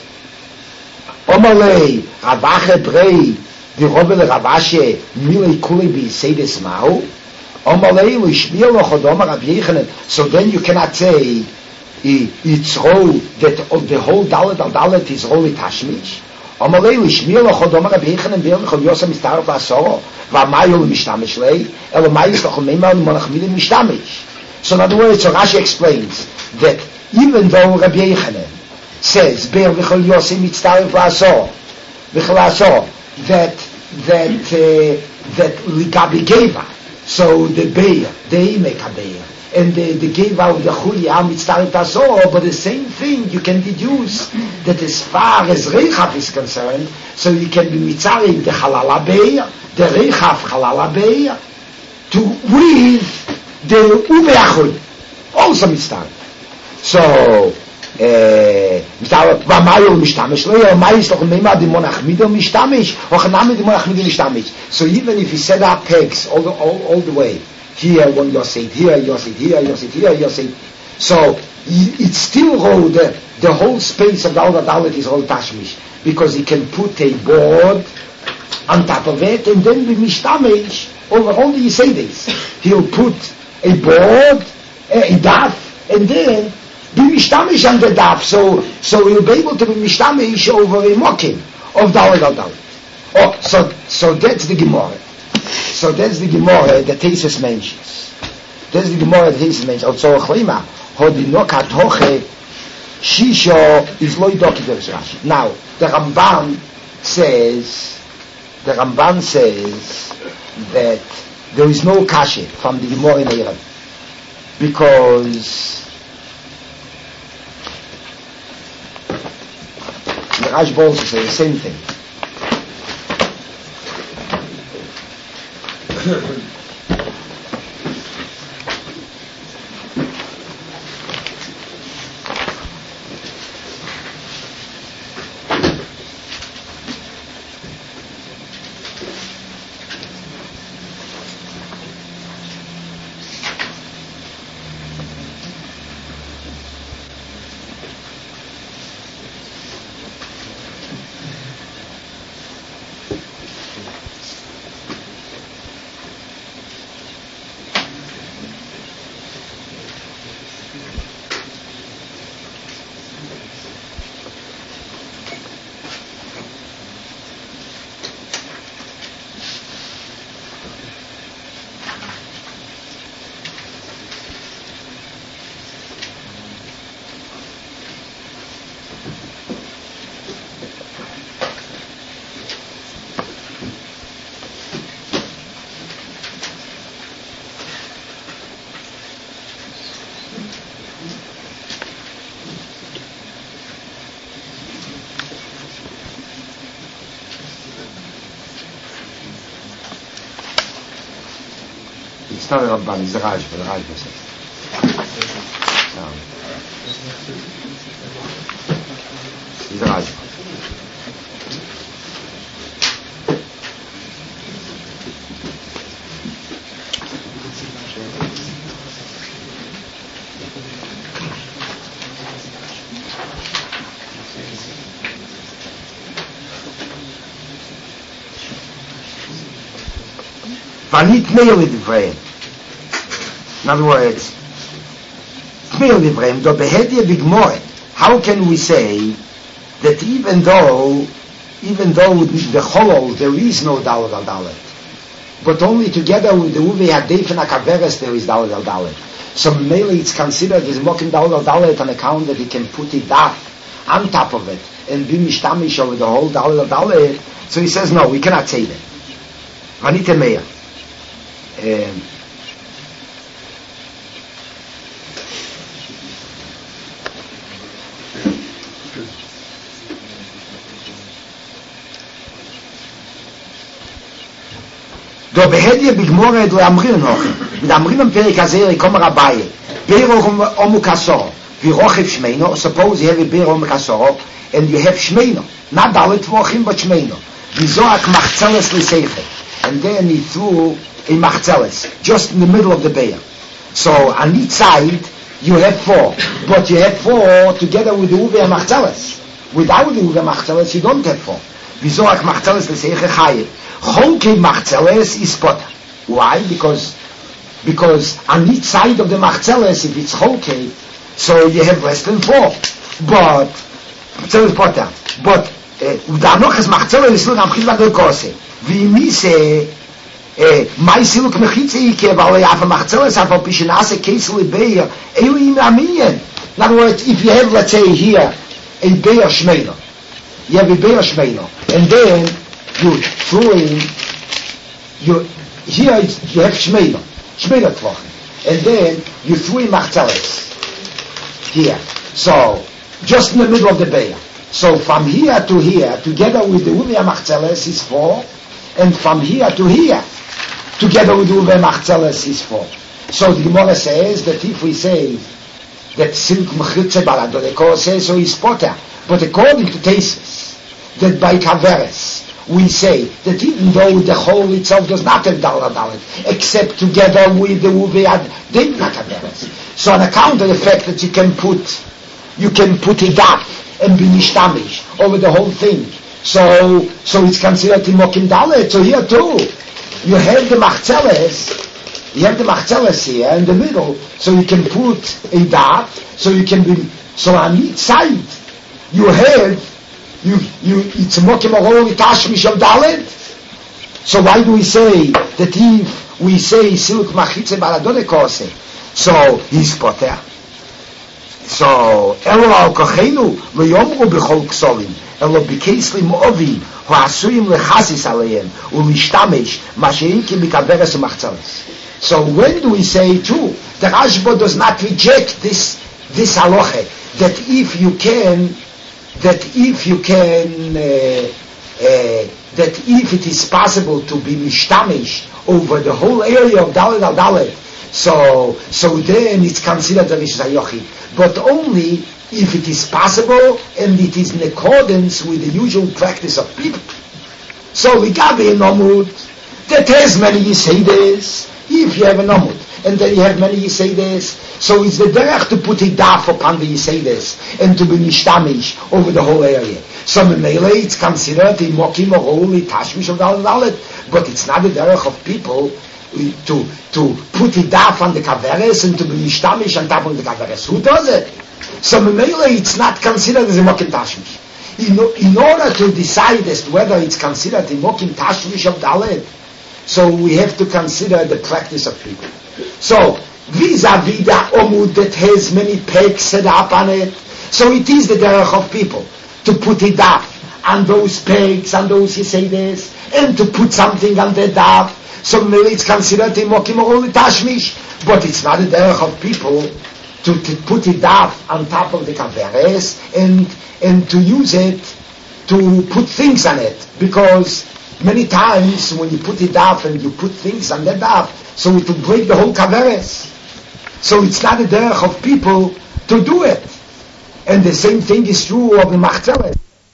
Omalei Ravache Brei the Robel Ravashe Milei Kuli Bi Seides Mao. Omalei Lishmiel Ochodoma Rav Yechanan. So then you cannot say it's all that the whole Dalet al Dalet is only tashmish. Amalei lishmir lochodom Rav Yechanan be'el chol Yosef mistaref v'asoro v'amayu l'mishtamish lei elo mayis lochomema l'monachmidim mishtamish. So in other words, so Rashi explains that even though Rav Yechanan says be'el v'chol Yosef mistaref v'asoro v'chol asoro that that uh, that ligabi geva, so the beir they make a beir. And the, the gave out the Chuli Am Mitztarif Tasor, but the same thing you can deduce that as far as Reichav is concerned, so you can be Mitzarif the Halal Beir, the Reichav Halal Beir, to with the Ubeachud, also Mitztarif. So, Mitztarif Vamayo Mishtamish, Leo Mayis Loch Meima Dimonach Mido Mishtamish, Ochanami Dimonach Mido Mishtamish. So even if you set up pegs all the, all, all the way, here one Yosef, here Yosef, here Yosef, here Yosef. So it's still all the, the whole space of the Dalet Dalet is all tashmish because he can put a board on top of it and then be mishtamish over all the Yiseides. He'll put a board, a daf, and then be mishtamish on the daf. So so he'll be able to be mishtamish over a mocking of Dalet Dalet. Oh, so so that's the Gemara. So that's the Gemara that Tesis mentions. That's the Gemara that Tesis mentions. Also, Chlima, Hodinokat Hoche, Shisho is Loidoki Rashi. Now, the Ramban says, the Ramban says that there is no kashi from the Gemara in Erev because the Rashi also says the same thing. It's not a Ramban, it's the Rashba, the Rashba says. No. It's the Rashba. Vanit Meir Lidvrei. In other words, Meir Lidvrei, do behedye bigmore. How can we say that even though, even though with the Cholol there is no Dalet al Dalet, but only together with the Uve Hadef and Akaveres there is Dalet al Dalet. So mainly it's considered as Mokim Dalet al Dalet on account that he can put it daf on top of it and be mishtamish over the whole Dalet al Dalet. So he says, no, we cannot say that. Vanit Meir. Um, do behedye bigmore do amrin noch mit amrin perek azer kommer rabai beiro om kasor vi rochev shmeino. Suppose you have a beiro om kasor and you have shmeino, not dalet vochim but shmeino. Vi zoak machzeles liseiche, and then he threw a machzeles just in the middle of the bear. So on each side you have four, but you have four together with the uve machzeles. Without the uve machzeles you don't have four. Vizoak machzeles leseiche chayev. Cholke machzeles is potter. Why? Because because on each side of the machzeles, if it's cholke, so you have less than four. But machzeles potter. But udanochas machzeles is still amchil ladol kose. V'imise my siluk mechitze ike, but I have a machzeles, I have a pishinase case lebeir, eli imamiyen. In other words, if you have, let's say here, a beir shmeino, you have a beir shmeino, and then you throw in, you, here you have shmeino, shmeino tvochen, and then you throw in machzeles, here. So, just in the middle of the beir. So from here to here, together with the uvia machzeles is four, and from here to here, together with the uvia machzeles is four. So the Gemara says that if we say that silk mechitze baladoleko says so is potter, but according to Tesis, that by kaveres we say that even though the whole itself does not have dalet dalet, except together with the uvia did not kaveres. So on account of the fact that you can put you can put it up and be nishtamish over the whole thing, so so it's considered timokim dalet. So here too you have the machzeles, you have the machzeles here in the middle, so you can put a dot, so you can be, so on each side you have you you it's mokim ahol itashmish of dalet. So why do we say that if we say siluk machitze baladone kose, so he's poter? So elo al kochenu lo yomru bechol ksolim elo bikeisli mo'ovim hu asuyim lechazis aleim ulishtamesh masheikim bikaveres umachzeles. So when do we say too, the Rashba does not reject this this halacha that if you can that if you can uh, uh, that if it is possible to be mishtamish over the whole area of Dalet al Dalet, so so then it's considered a Rishus HaYochid, but only if it is possible and it is in accordance with the usual practice of people. So we got a nomud that has many Yiseides. If you have a nomud and then you have many Yiseides, so it's the derech to put a daf upon the Yiseides and to be mishtamish over the whole area. So Memele it's considered a mokim or holy tashmish of Dalet Dalet, but it's not the derech of people to to put a daf on the kaveres and to be mishtamish on top of the kaveres. Who does it? So Memele it's not considered as a mokim tashmish. In, in order to decide as to whether it's considered a mokim tashmish of Dalet, so we have to consider the practice of people. So vis-a-vis the omud that has many pegs set up on it, so it is the derech of people to put it up on those pegs, on those yiseides, and to put something on the daf. So maybe it's considered a mokim or only tashmish, but it's not the derech of people to, to put it up on top of the kaveres and and to use it to put things on it, because many times when you put it up and you put things on that daf, so it will break the whole kaveres. So it's not a derech of people to do it. And the same thing is true of the machzelet.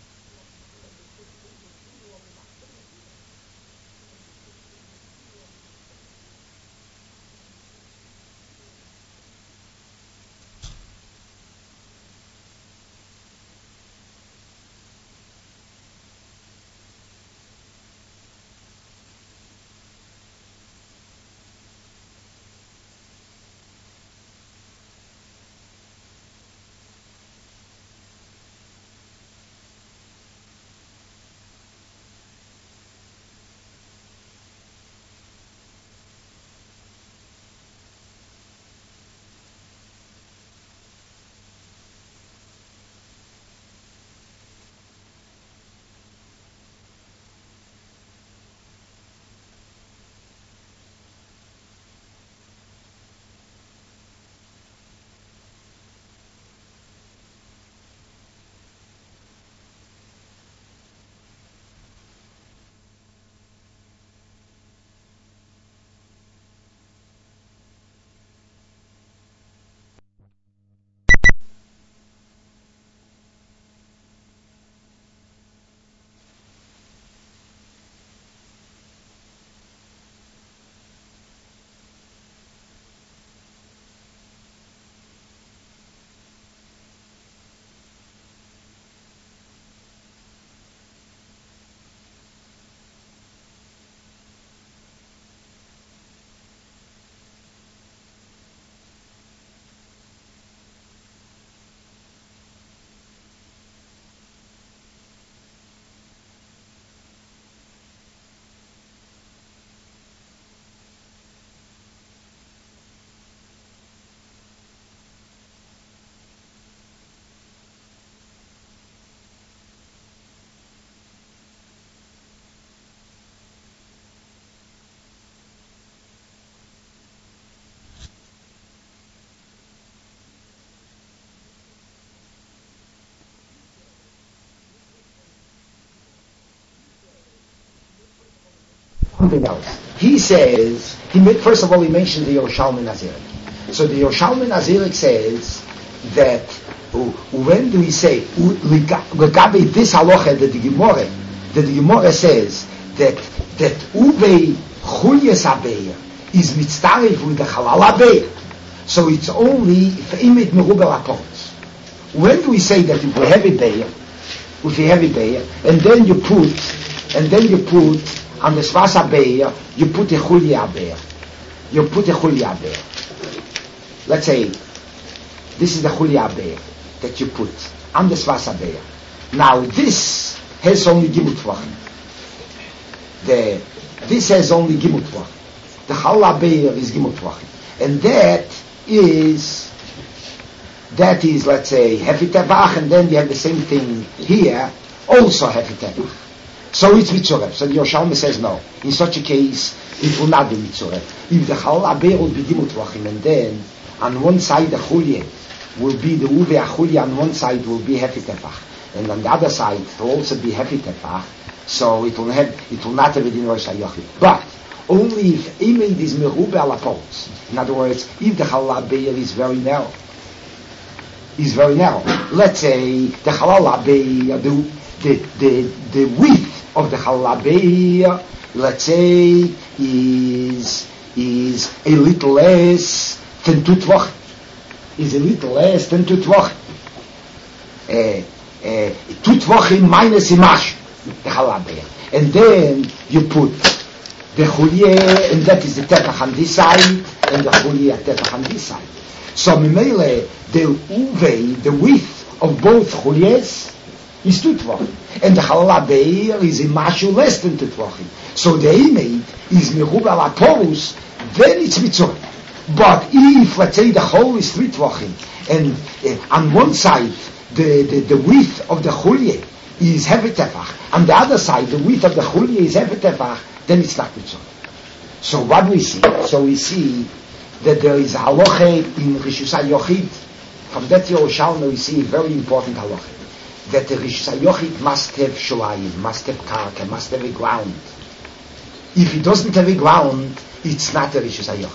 Something else. He says, he made, first of all, he mentioned the Yerushalmi Nazirik. So the Yerushalmi Nazirik says that uh, when do we say Legabe this halacha that the Gemara that the Gemara says that that Ube Chulyas Abeya is mitzdarif with the Halal Abeya, so it's only if imit merubel apos. When do we say that if we have a beya, if you have a beya, and then you put and then you put on the Svasa Beya, you put a Chulya Beya. You put a Chulya Beya. Let's say, this is the Chulya Beya that you put on the Svasa Beya. Now, this has only Gimut Tvachim. The, this has only Gimut Tvachim. The Challah Beya is Gimut Tvachim. And that is, that is, let's say, Hefi Tevach, and then you have the same thing here, also Hefi Tevach. So it's Mitzoref. So the Yerushalmi says no. In such a case, it will not be Mitzoref. If the Chalal Abeir will be Dimut Vachim, and then on one side the Chulye will be the Uve Achulye, on one side will be Hefi Tefach, and on the other side it will also be Hefi Tefach. So it will have, it will not have a Din Rosh HaYochid. But only if Imid is Merube al Apos. In other words, if the Chalal Abeir is very narrow, is very narrow. Let's say the Chalal Abeir, the the the the width of the Halabei, let's say, is is a little less than two tvach. Is a little less than two tvach. Uh, uh, two tvachim minus imash, the Halabei. And then you put the Chulye, and that is the Tefach on this side, and the Chulye Tefach on this side. So, Mimele, the Uve, the width of both Chulyes, is two tvachim, and the Halal Beir is a mashu less than two tvachim. So the Emeid is merub al apos, then it's mitzvah. But if, let's say, the whole is three tvachim, and uh, on one side the, the, the width of the chulye is hevet tefach, on the other side the width of the chulye is hevet tefach, then it's not mitzvah. So what do we see? So we see that there is a halacha in Rishus HaYochid. From that Yerushalmi we see a very important halacha. that the Rishus HaYochid must have shalayim, must have karka, must have a ground. If it doesn't have a ground, it's not a Rishus HaYochid.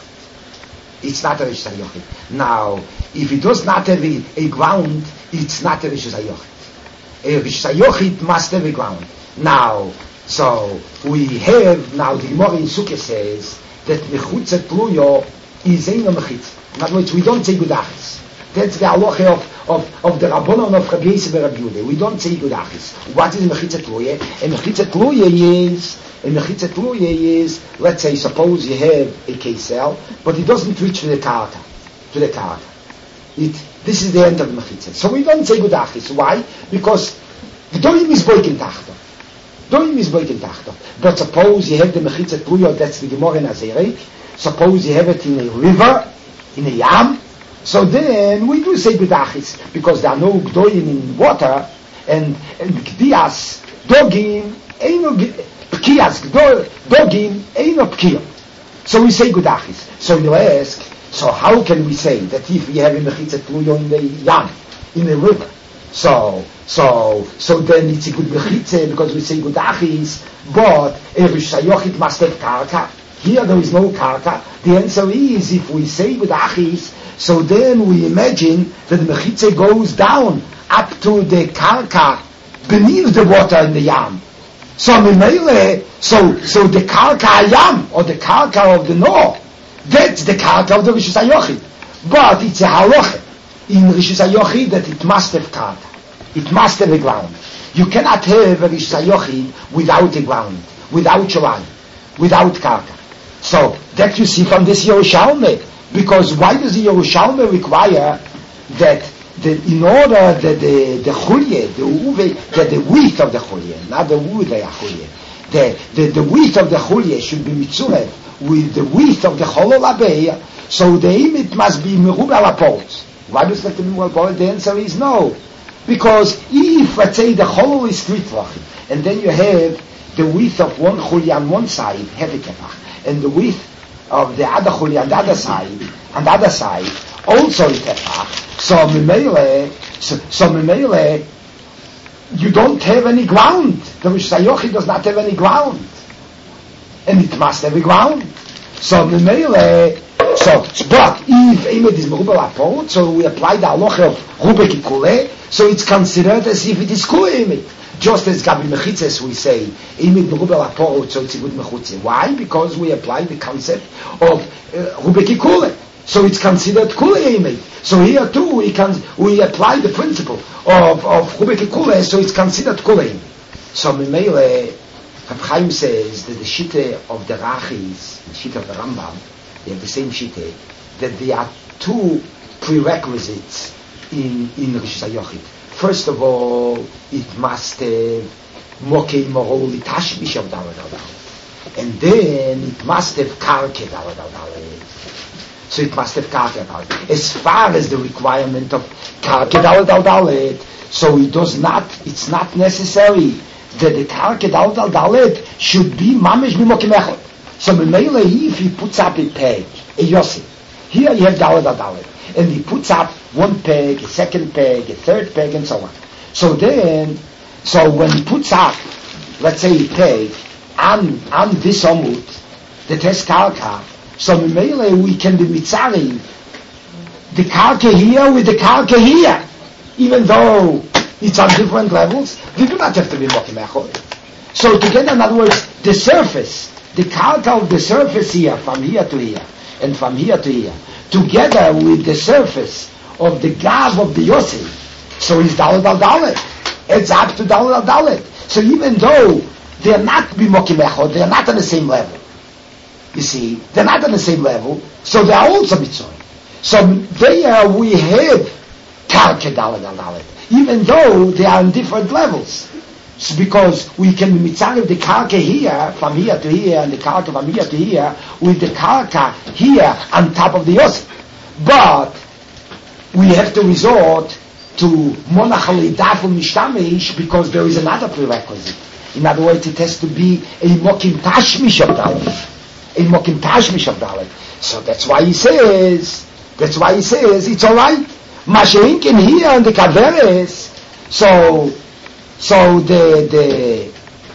It's not a Rishus HaYochid. Now, if it does not have a, a ground, it's not a Rishus HaYochid. A Rishus HaYochid must have a ground. Now, so we have, now the Gemara in Sukkah says that Mechutza Tluyo is Eino Mechitza. In other words, we don't say Gudachis. That's the halacha of, of, of the Rabbanon of Rabbi Yosef and Rabbi Yehuda. We don't say Gudachis. What is Mechitza Tluya? A Mechitza Tluya is, a Mechitza Tluya is, let's say, suppose you have a Kesel, but it doesn't reach to the Karka. To the Karka. It, this is the end of the Mechitza. So we don't say Gudachis. Why? Because Gdolim is Boikin Tachta. Gdolim is Boikin Tachta. But suppose you have the Mechitza Tluya, that's the Gemara in Azerek. Suppose you have it in a river, in a yam, so then we do say Gudachis, because there are no Gdolim in water, and, and Gdias, Dogim, Eino Pkias, Dogim, Eino Pkia. So we say Gudachis. So you ask, so how can we say that if we have a Mechitza Tluyo in the yam, in the river, so, so, so then it's a good Mechitza, because we say Gudachis, but a Rishus HaYochid must have Karka. Here there is no Karka. The answer is, if we say Gudachis, so then we imagine that the Mechitza goes down up to the Karka beneath the water in the Yam. So Mimele, so so the Karka Yam, or the Karka of the Noah, that's the Karka of the Rishus HaYochid. But it's a halacha in Rishus HaYochid that it must have Karka. It must have a ground. You cannot have a Rishus HaYochid without a ground, without Shalayim, without Karka. So that you see from this Yerushalmi. Because why does the Yerushalmi require that the, in order that the the chulye, the uve, that the width of the chulye, not the uve chulye, the, the the width of the chulye should be mitzureh with the width of the cholol abeya, so the imit must be merub al apot. Why does that mean merub al apot? The answer is no. Because if, let's say, the cholol is three tvachim, and then you have the width of one chulye on one side, heavy tefach, and the width of the other chulye on the other side, on the other side, also tefach. So Mimele, so, so Mimele, you don't have any ground. The Rishus HaYochid does not have any ground, and it must have a ground. So Mimele, so but if Emed is merubah lapot, so we apply the halacha of rubek ikule, so it's considered as if it is kule Emed. Just as Gabi Mechitzes we say, Emed merubah lapot, so it's a good mechutze. Why? Because we apply the concept of uh, rubek ikule. So it's considered kule Emed. So here too we can we apply the principle of of rubek ikule, so it's considered kule Emed. So Mimele, Reb Chaim says that the shite of the Rachis, the shite of the Rambam, they have the same shite, that there are two prerequisites in in Rishus HaYochid. First of all, it must have mokei moroli tashmish of dalad dalad, and then it must have karke dalad dalad. So it must have karke dalad. As far as the requirement of karke dalad dalad, so it does not. It's not necessary that the karke dalad dalad should be mamish b'mokei mechot. So Mimele, if he puts up a peg, a Yosef, here you have dalad dalad, and he puts up one peg, a second peg, a third peg, and so on. So then, so when he puts up, let's say a peg, on, on this omut, that has karka, so Mimele, we can be mitzari, the karka here with the karka here, even though it's on different levels, we do not have to be mokei mechot. So to get, in other words, the surface, the karka of the surface here, from here to here, and from here to here, together with the surface of the gav of the Yosef, so he's daled al dalet. It's up to daled al dalet. So even though they're not b'mokei mechot, they're not on the same level. You see, they're not on the same level, so they are also mitzvah. So there we have karke daled al dalet, even though they are on different levels. So because we can be mitzvah the karka here, from here to here, and the karka from here to here, with the karka here on top of the Yosef. But we have to resort to monach al-idaf mishtamish because there is another prerequisite. In other words, it has to be a mokim tashmish of dalet, a mokim tashmish of dalet. So that's why he says, that's why he says it's all right. Masha'inkin here on the kaveres, So, so the the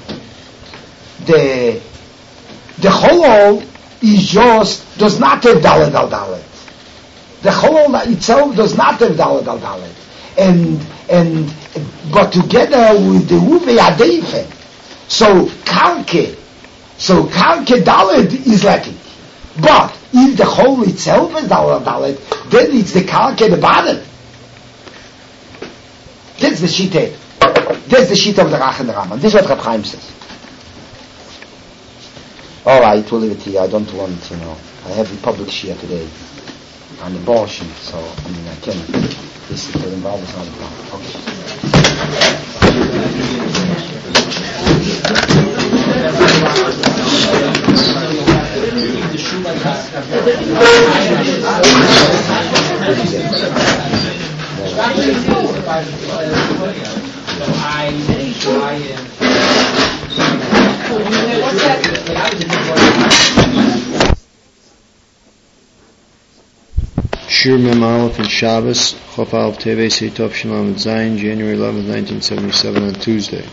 the the cholol is just does not have daled al daled. The cholol itself does not have daled al daled, and and but together with the uve adeife, so karke, so karke daled is lacking. But if the cholol itself is daled al daled, then it's the karke the bottom. That's the shita. That's the shita of the Rach and the Rambam. This is what Reb Chaim says. All right, we'll leave it here. I don't want, you know, I have the public shia today on abortion, so I mean I can. This is the involved on the Shir Mem Aleph and Shabbos, Chof Aleph Teves Eitov Shalom Zayin, January eleventh, nineteen seventy-seven, on Tuesday.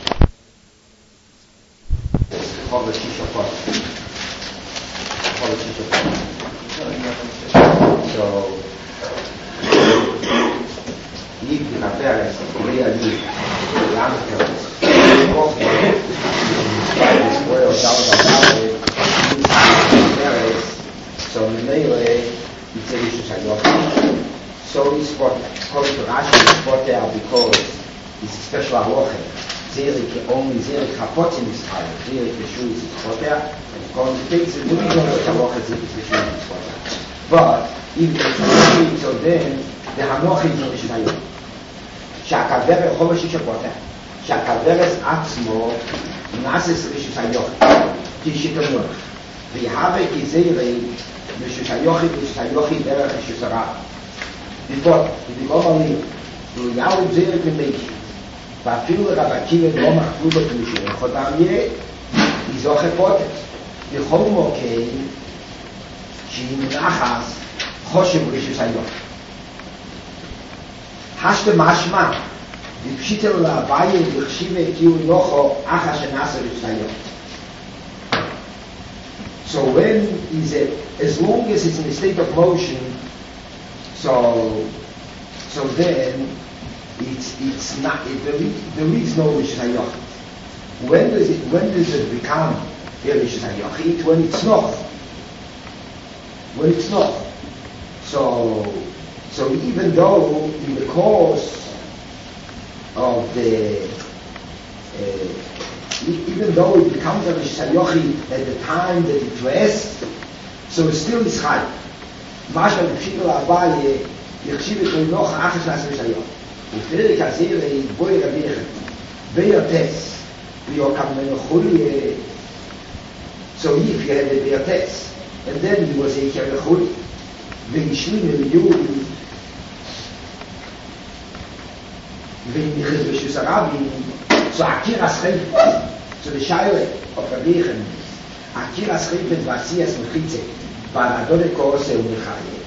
So in Melee, it's a issue Shayoch. So it's what according to Rashi is brought there because it's a special halacha. Zerik only Zerik Hapotzin is higher. Zerik Yeshu is brought there, and according to things, the reason that halacha Zerik Yeshu is brought there. But if it's not so then the Hanoch is not Shayoch. שהכברת חומר ששפותה שהכברת עצמו נעשס לששיוך כשתנוח ויהווה כזירי לששיוכי לששיוכי דרך ששרה לפות ובגום עלים ויהו זירי כמיישי ואפילו לרבקים לא מחלו בתמישו חותם יהיה יזוך פוטת בכל מוקי שהיא נחס חושב לששיוך Hashte mashma, the pshitel la'avaye v'chshive kiu nocho acha shenasa v'shtayot. So when is it, as long as it's in a state of motion, so so then it's it's not it, there, is, there is no v'shtayot. When does it when does it become v'shtayot? When it's not. When it's not. So. So even though in the course of the, uh, even though it becomes a Shayochi at the time that it rests, so it still is high. Mashma b'pshikol ha'avaye yechshiv et noach achas nasa v'shayoch. U'p'erik hazeh le'boy rabichet be'yotes v'yokam menachuli. So if you had the be'yotes, and then he was a menachuli, v'yishlim v'yu so Akiras Chayfet, so the Shaila of Rabbi Yechon, Akiras Chayfet Vasias Mechitze, Baradone Kose Umechaye.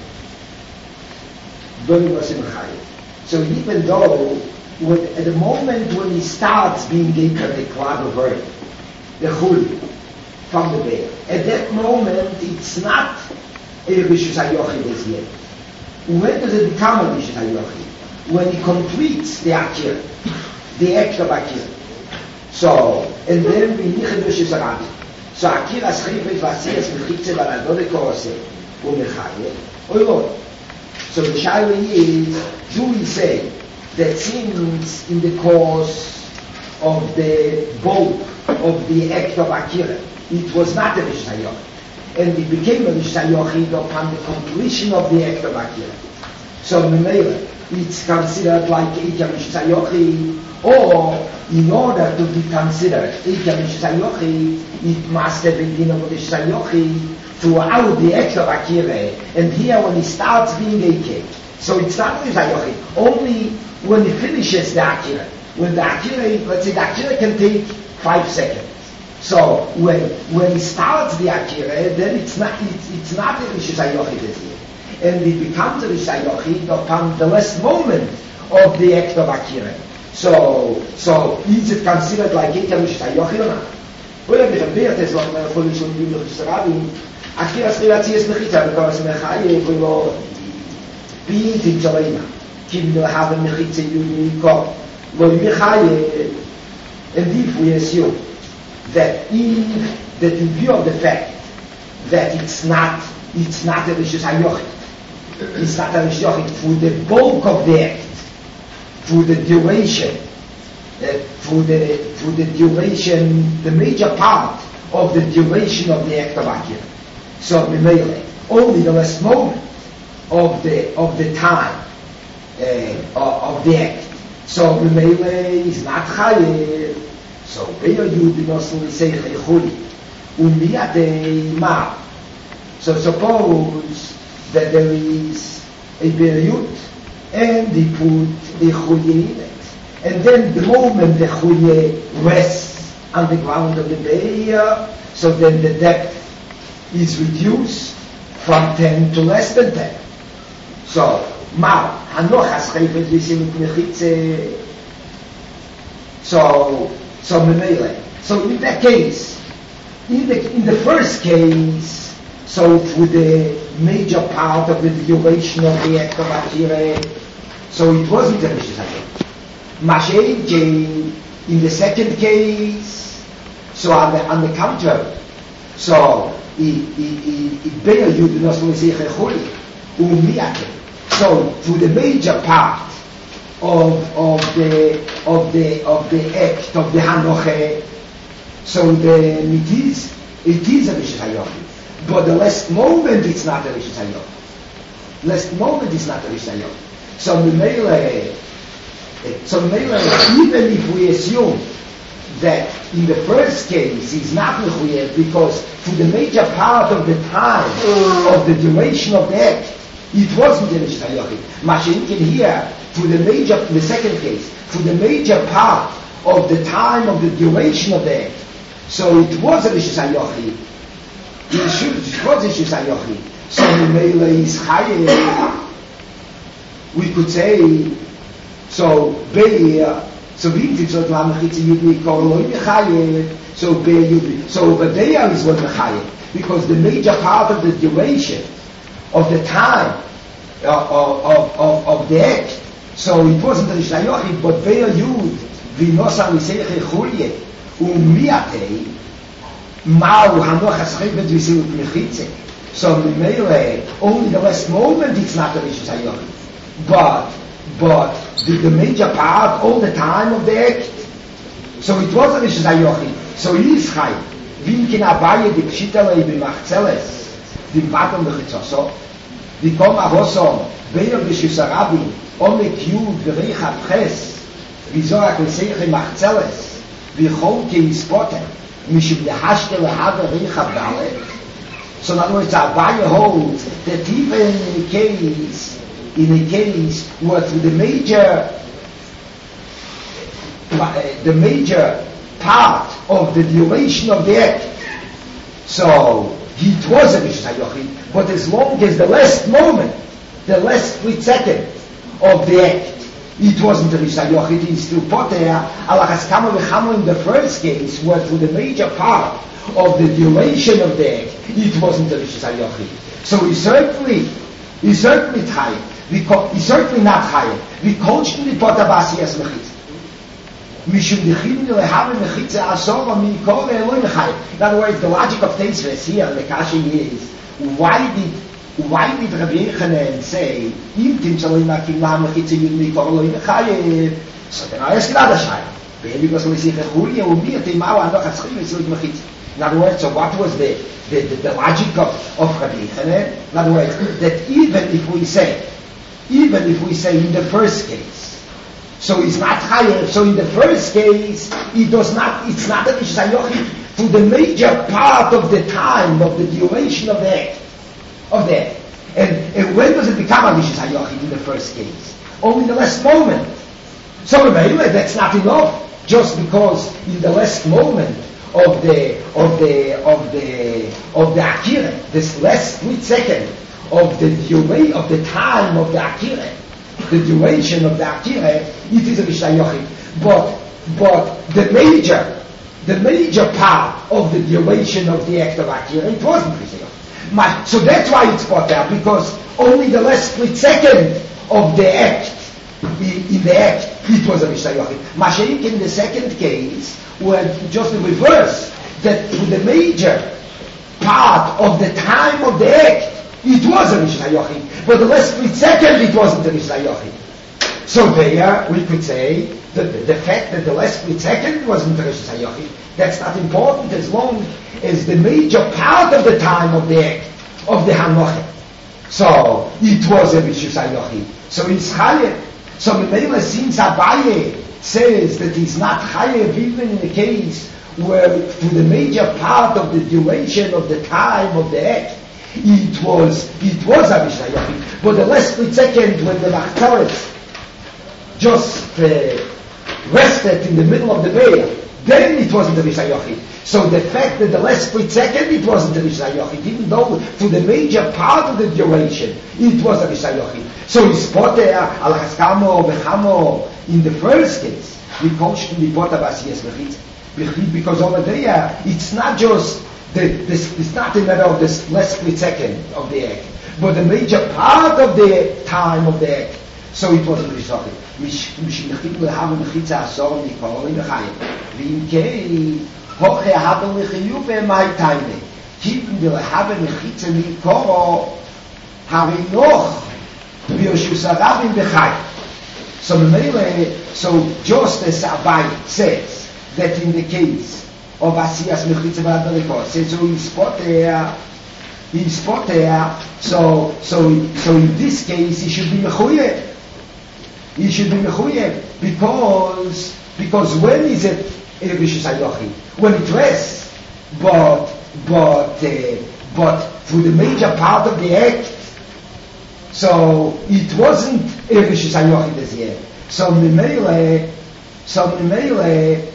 Done was Umechaye. So even though, when, at the moment when he starts being given the cloud of earth, the Chul, from the bear, at that moment it's not a Rishus HaYochid as yet. When does it become a Rishus HaYochid? When he completes the Akira, the act of Akira. So, and then we nichen Rishus Arabi. So Akira Schifet Vasias Mechitze Baradone Kose Umechaye Oilot. So the Shaila is, do we say that since in the course of the bulk of the act of Akira, it was not a Rishus HaYochid, and it became a Rishus HaYochid upon the completion of the act of Akira. So Memela, it's considered like Eikam Shayochi, or in order to be considered Eikam Shayochi, it must have been of the Shayochi throughout the act of Akira. And here when he starts being Eikam, so it's not only Shayochi, only when he finishes the Akira. When the Akira, let's say the Akira can take five seconds. So when when he starts the Akira, then it's not it's, it's not a Shayochi this year. And it becomes a Rishus HaYochid upon the last moment of the act of Akira. So, so is it considered like Keter Rishus HaYochid or not? Well, if you compare this, what I'm going to show you, Rishus HaRabim, Akiras Rilatzias Mechitza, because Mechayev will be in Jalena. Kim will have a Mechitza Yudiko. Well, Mechayev, and if we assume that if, that in view of the fact that it's not, it's not a Rishus HaYochid, it's not a Rishus HaYochid for the bulk of the act, for the duration, uh, for the for the duration, the major part of the duration of the act of Akira. So Mimele, only the last moment of the of the time uh, of the act. So Mimele is not Chayev. So Beyo Yud Nosli say Chaychuli Umiyate Ma. So suppose that there is a Beyo Yud, and they put the Chuye in it. And then the moment the Chuye rests on the ground of the Be'er, so then the depth is reduced from ten to less than ten. So, Mar, Hanochas Chayfet Visimut Mechitze. So, so Memele. So in that case, in the, in the first case, so for the major part of the duration of the act of Akira, so it wasn't a Rishus HaYochid. Mashen came in the second case, so on the, on the contrary. So, Be'er Yud Nosli Sei Chaychuli Umiyate. So, for the major part of of the of the of the act of the Hanoche, so the it is it is a Rishus HaYochid. But the last moment it's not a Rishus HaYochid. Last moment is not a Rishus HaYochid. So Mimele, so Mimele, even if we assume that in the first case he's not mechuyev because for the major part of the time of the duration of the act, it wasn't a Rishus HaYochid. Mashenkin here, for the major, the second case, for the major part of the time of the duration of the act, so it was a Rishus HaYochid. It should, it was a Rishus HaYochid. So Mimele is Chayev. We could say, so Be'er, so Vintiv Zot Lamachitzi Yudmi Koroloi Mechayev, so Be'er Yudmi. So over there is what Mechayev, because the major part of the duration of the time uh, of, of, of, of the act, so it wasn't the Rishus HaYochid, but Be'er Yud, V'nosa Misei Chulye, U'miyatei, Ma'u Hanochas Chayvet V'silut Mechitze. So Mimele, only the last moment it's not the Rishus HaYochid. But, but the, the major part all the time of the act, so it was a Rishus HaYochid. So he is Chai. Vinkin Abaye di Pshitale b'machzeles, di Batam b'chitzoso, di Kom Ahosom, Be'er Rishus HaRabim, Omek Yud v'Reichat Ches, v'Zorak v'Seiche machzeles, v'Chol ki Yispotem, Mishum Yehashke Lehave Reichat Dalet. So in other words, Abaye holds that even in the case in a case where through the major the major part of the duration of the act, so it was a Rishus HaYochid, but as long as the last moment, the last split second of the act, it wasn't a Rishus HaYochid, it's still poter, alachas kama v'chama in the first case, where through the major part of the duration of the act, it wasn't a Rishus HaYochid. So he certainly, he certainly tried. He's certainly not higher. We coached in the Potabasi as Mechitz. Mishum Dechim Lehave Mechitze Asova Mi Kol Eloi Mechayim. In other words, the logic of Teisves here, the Kashi is, why did why did Rabbi Yechanan say, Im Tim Shaloi Makim Laha Mechitze Yud Mi Kol Eloi Mechayim? So then I ask another Shayla. Maybe because we see Chechuli and Umi Atim Mao Anoch Hatzchim Yisroik Mechitze. In other words, so what was the the, the, the logic of, of Rabbi Yechanan? In other words, that even if we say even if we say in the first case, so it's not higher, so in the first case, it does not, it's not a Rishus HaYochid for the major part of the time, of the duration of the act, of the act. And, and when does it become a Rishus HaYochid in the first case? Only in the last moment. So anyway, that's not enough, just because in the last moment of the, of the, of the, of the Akira, this last split second, of the duration of the time of the Akira, the duration of the Akira, it is a Rishus HaYochid. but but the major the major part of the duration of the act of Akira, it wasn't Rishayach. So that's why it's brought out, because only the last split second of the act, in the act, it was a Rishayach. Mashiach in the second case, were just the reverse, that to the major part of the time of the act, it was a Rishayach. But the last split second, it wasn't a Rishayach. So there, we could say, that the fact that the last split second wasn't a Rishayach, that's not important as long as the major part of the time of the act, of the Hanochah. So, it was a Rishayach. So it's Chayev. So Memela, since Abaye says that he's not Chayev even in the case where to the major part of the duration of the time of the act, it was it was a Rishayach. But the last split second when the Machtaret just uh, rested in the middle of the veil, then it wasn't a Rishayach. So the fact that the last split second it wasn't a Rishayach, even though to the major part of the duration it was a Rishayach. So he spotted al Haskamo Bechamo in the first case. We coached in the Potter Vasiyas Mechitz because over there it's not just the this it's not a matter of this last split second of the act, but the major part of the time of the act. So it wasn't Rishayach. משנכתיב להב ומחיצה עשור מקורא לחיים ואם כן הוכי ההב לחיוב ומאי טיימה כיוון דלהב ומחיצה מקורא הרי נוח ברשוס הרבים בחיים. So so just as Abai says that in the case of Asiyas Mechitza V'Adarikot, says so he spot there he spot there so so so in this case he should be Mechuyeh. He should be mechuyev because because when is it Rishus Hayochi? When it rests, but but uh, but for the major part of the act, so it wasn't Rishus Hayochi this year. So Mimele, so Mimele,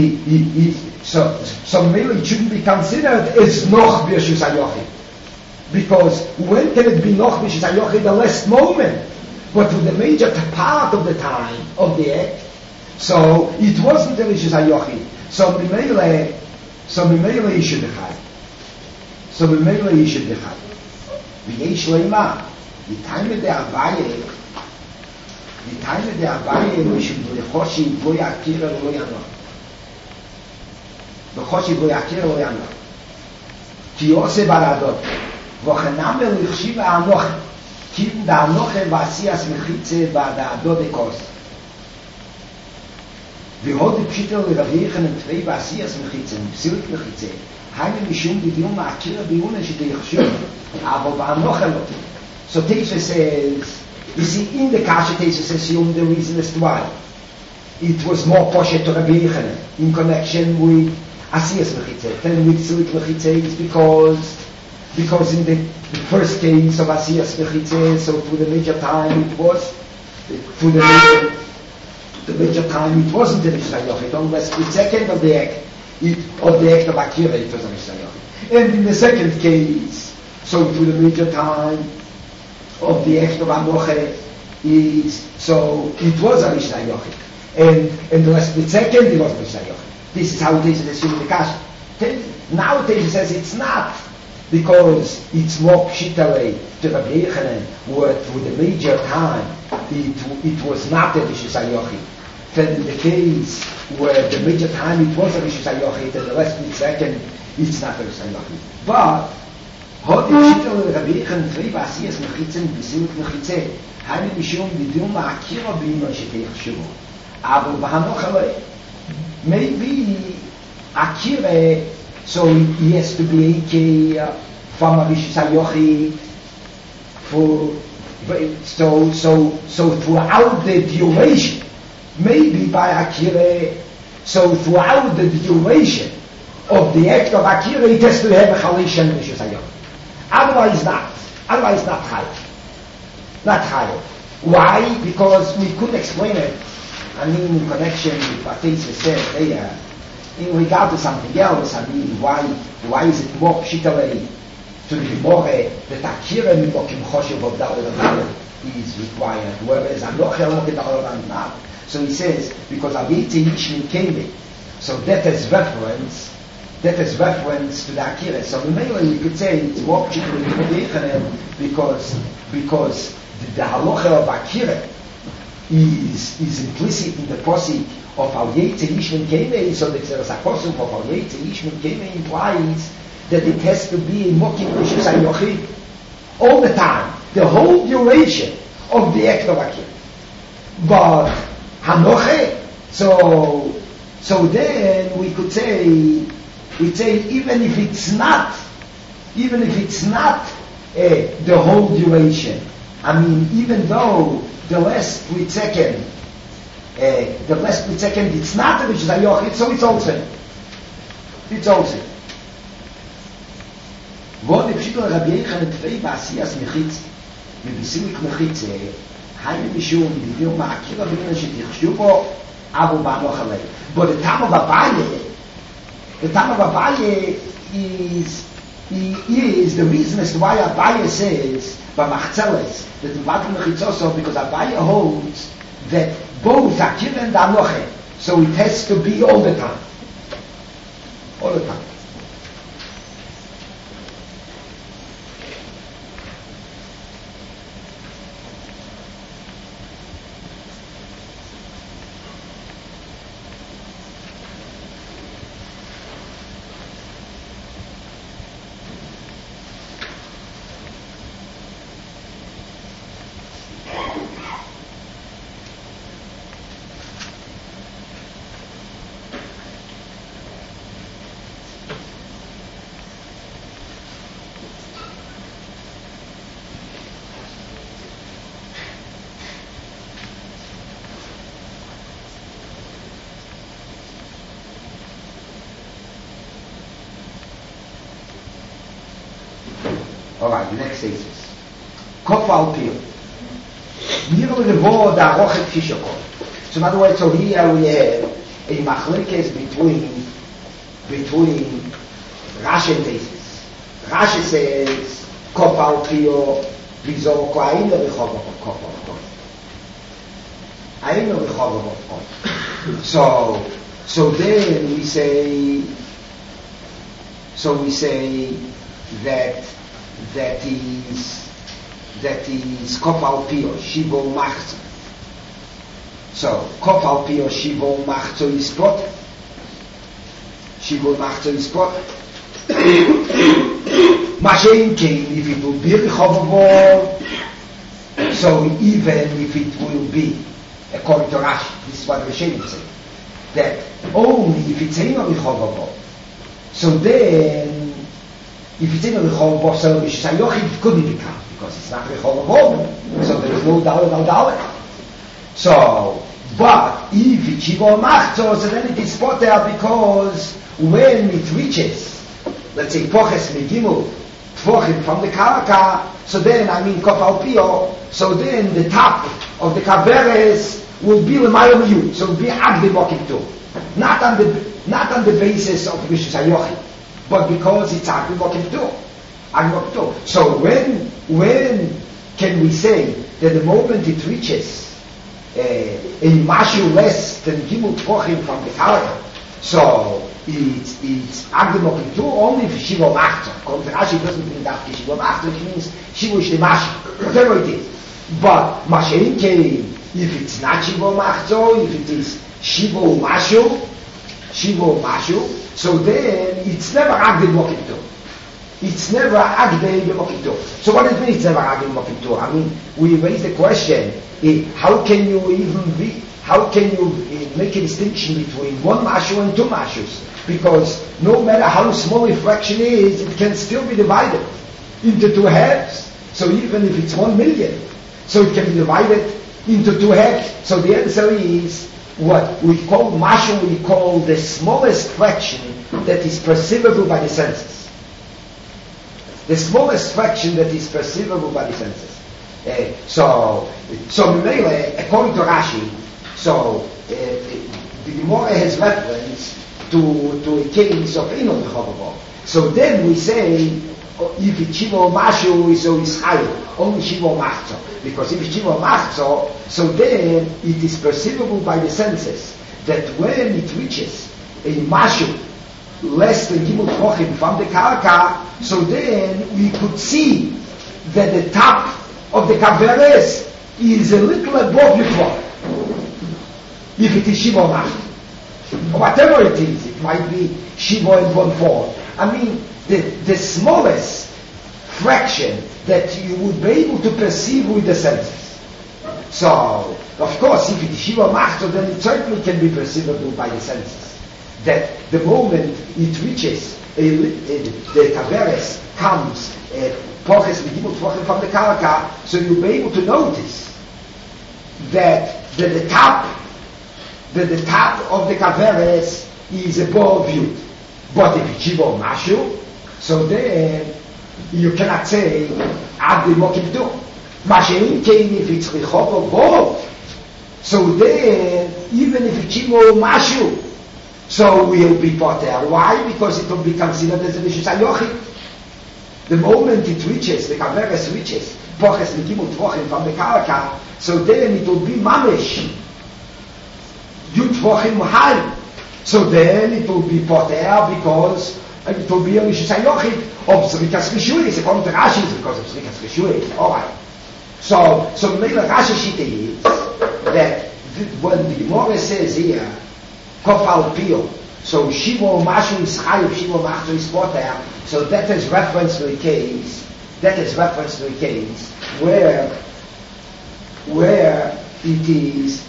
so so Mimele it shouldn't be considered as noch Rishus Hayochi, because when can it be noch Rishus Hayochi? The last moment. But for the major part of the time of the act, so it wasn't the Rishus Hayochi. So Mimele, so Mimele should be chai. So Mimele should be chai. V'yesh leima, the time of the Abaye, the time of the Abaye, we should be choshi lo yakira lo yanah. V'choshi lo yakira lo yanah. Ki yose baradot, v'chaname lichshiva anoch. Kim da Anoche Vasiyas Mechitze va da Adodekos. Vi hod di Pshittel leraviechen en tvei Vasiyas Mechitze, en Psilik Mechitze, heine mishum b'diyum ma'akira b'yuna sh'teichshu, avo ba'anoche lo. So Teisha says, you see, in the Kasha Teisha says, the reason as to why it was more poshet to Rabbi in connection with Asiyas Mechitze than with Psilik Mechitze is because because in the, the first case of Asiyas Mechitze, so for the major time it was, for the major, the major time it wasn't the Rishayach, it only was the second of the act, it, of the act of Akira, it was a Rishayach. And in the second case, so for the major time of the act of Anoche is, so it was a Rishayach. And, and the last, the second, it was a Rishayach. This is how it is assumed in the Kasha. Nowadays it says it's not, because it's more pshitale to Rabbi Yechanan, where for the major time it, it was not a Rishus Hayochi. Then in the case where the major time it was a Rishus Hayochi, and the last second it's not a Rishus Hayochi. But hod pshitale Rabbi Yechanan three Vasiyas Mechitzen b'Silik Mechitze, Hainu mishum b'diyum ma'akira b'yima sheteichshuvu. Avol b'hanoch maybe Akira. So he has to be a from a Rishus Hayochi for so so so throughout the duration, maybe by Akira. So throughout the duration of the act of Akira, it has to have a Chalish and Rishus Hayochi. Otherwise, not. Otherwise, not high. Not high. Why? Because we couldn't explain it. I mean, in connection with what Teisha said there. In regard to something else, I mean, why why is it more pshitale to the Gemara that Akira Mimokim Choshev of Daled is required, whereas Anoche Loket Daled not? So he says, because Aviti Yishmin came, so that is reference, that is reference to the Akira. So mainly you could say it's more particularly because, because the, the halacha of Akira is, is implicit in the posik of Al Yetze Yishmin Keme, so the posuk of Al Yetze Yishmin Keme implies that it has to be a mokim Rishus HaYochid all the time, the whole duration of the act of Akira. But Hanoche, so so then we could say, we'd say even if it's not, even if it's not uh, the whole duration, I mean, even though the last split second, uh, the last split second, it's not the Rishus HaYochid, so it's also, it's also. Wo ne pshitol Rabbi Yochanan tvei ba'asiyas mechitz, מבסיליק מחיצה, היינו משום בדיוק מהכירה בגלל שתחשו בו, אבל בענוך עליהם. But the time of Abaye, the time of Abaye is, is the reason as to why Abaye says, B'machzeles, that in Vatrim Mechitzoso, because Abaye holds that both Akira and Anoche, so it has to be all the time. All the time. Alright, the next status. Kof al pil. Nirul revo da rochet fishokol. So in other words, so here we have a machlekes between between Rashi and Taisus. Rashi says Kof al pil vizor ko aino rechovot kof al pil. Aino rechovot kof. So so then we say so we say that that is that is kof al pio shivo machzo. So kof al pio shivo machzo is spot. Shivo machzo is spot. Mashen came if it will be rechovavo. So even if it will be according to Rashi, this is what Rishonim say, that only if it's ain't rechovavo. So then if it's in a Rechov so Rishus HaYochid couldn't become, because it's not Rechov Avon, so there is no Dalet al Dalet. So, but if it's Shivo Machzo, so then it is spot there, because when it reaches, let's say, Poches Megimul, Tvochim from the Karaka, so then, I mean, Kof al Pio, so then the top of the Kaveres will be L'mayom Yud, so it will be Agdi Mokim too. Not on the, not on the basis of Rishus HaYochid, but because it's Agdi Mokim too. Agdi Mokim too. So when, when can we say that the moment it reaches uh, in Mashu less than Gimul Tvochim from the Karaka, so it's it's Agdi Mokim too only if Shivo Machzo. According to Rashi, it doesn't mean that Shivo Machzo, it means Shivo Shlemashi, whatever it is. But Mashein came, if it's not Shivo Machzo, if it is Shivo Mashu, Shivo Mashu, so then it's never Agdi Mokim too. It's never Agdi Mokim too. So what does it mean it's never Agdi Mokim too? I mean, we raise the question, eh, how can you even be, how can you uh, make a distinction between one Mashu and two Mashus? Because no matter how small a fraction is, it can still be divided into two halves. So even if it's one million, so it can be divided into two halves. So the answer is, what we call Mashu, we call the smallest fraction that is perceivable by the senses. The smallest fraction that is perceivable by the senses. Uh, so, so according to Rashi, so uh, the Gemara has reference to to a case of Einon Rechovavo. So then we say if it's Shiva Mashu, so it's Chayiv. Only Shiva Machzo. Because if it's Shiva Machzo, so then it is perceivable by the senses that when it reaches a Mashu less than Gimel Tvochim from the Karka, so then we could see that the top of the Kaveres is a little above Yutvoch. If it is Shiva Machzo. Whatever it is, it might be Shiva and one fourth. I mean, the, the smallest fraction that you would be able to perceive with the senses. So, of course, if it is Shiva Machzo, then it certainly can be perceivable by the senses. That the moment it reaches, a, a, the Kaveres comes, Poches Megimel Tvochim from the Karaka, so you'll be able to notice that, that the top that the top of the Kaveres is above you. But if it's Shiva Mashu, so then you cannot say Ad Mokim Tu. Mashein Kein, if it's Rechov above, so then even if it's Shiva Mashu, so we'll be poter. Why? Because it will be considered as a Rishus HaYochid. The moment it reaches, the Kaveres reaches, Poches Megimel Tvochim from the Karaka, so then it will be Mamish. Yutvochim High. So then it will be poter because it will be a Rishus HaYochid of Zrikas Rishuis. According to Rashi, it's because of Zrikas Rishuis. Alright. So, so the Rashi Shita is that when the Gemara says here, Kof Al Pio, so Shiva Mashu is Chayiv, Shiva Machzo is poter, so that is reference to a case, that is reference to a case where, where it is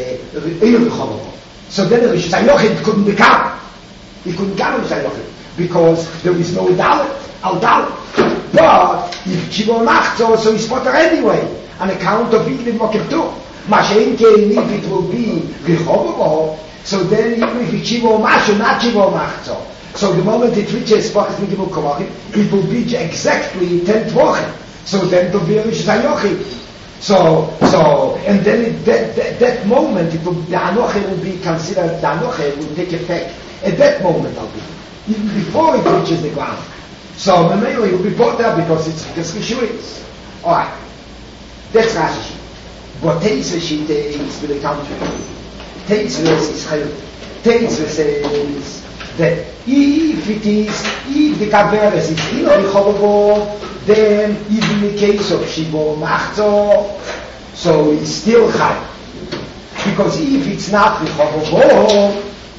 Uh, so then the Rishus HaYochid couldn't become. He couldn't come Rishus HaYochid because there is no Dalet, Al Dalet. But if Shiva Machzo, so he's poter anyway, on account of Yidin Mokim Tu. Mashein Kein, if it will be Rechobobo, so then even if it's Shiva Mashu, not Shiva Machzo. So the moment it reaches Poches Megimel Tvochim, it will be exactly ten Tvochim. So then it will be a Rishus HaYochid. So, so, and then it, that, that, that moment, it will, the Anoche will be considered, the Anoche will take effect at that moment, I'll be, even before it reaches the ground. So, Mamela will be brought there because it's because Rishuis. Alright, that's Rashi. But Teisva Shita is to the contrary. Teisva is Chayot. Teisva says that if it is, if the Kaveres is in Rechobobo, then even in the case of Shiva Machzo, so it's still high. Because if it's not Rechobobo,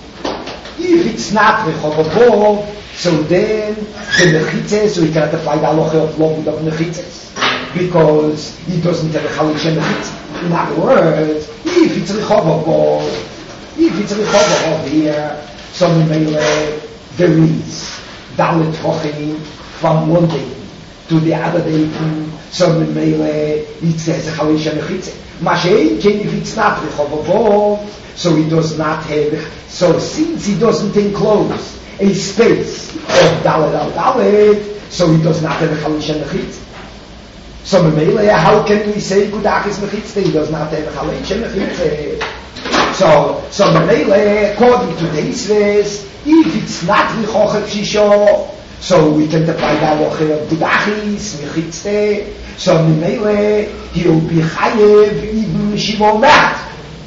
if it's not Rechobobo, so then the Mechitzes, so we cannot apply the halacha of Lomid of Mechitzes, because he doesn't have a Chalish and Mechitzes. In other words, if it's Rechobobo, if it's Rechobobo here, so there is Dalet Tvochim from one day to the other day, so it says Chalish and Mechitzes. Mashein Kein, if it's not Rechobobo, so he does not have, so since he doesn't enclose a space of Dalet al Dalet, so he does not have a Chalish and Mechitzes. So Memele, how can we say Gudachis Mechitzes? He does not have a Chalish and Mechitzes. So, so Memele, according to Teisves, if it's not Rechochev Shisho, so we can apply the halacha of Gudachis Mechitzes. So Memele, he'll be Chayev even Shiva Mert.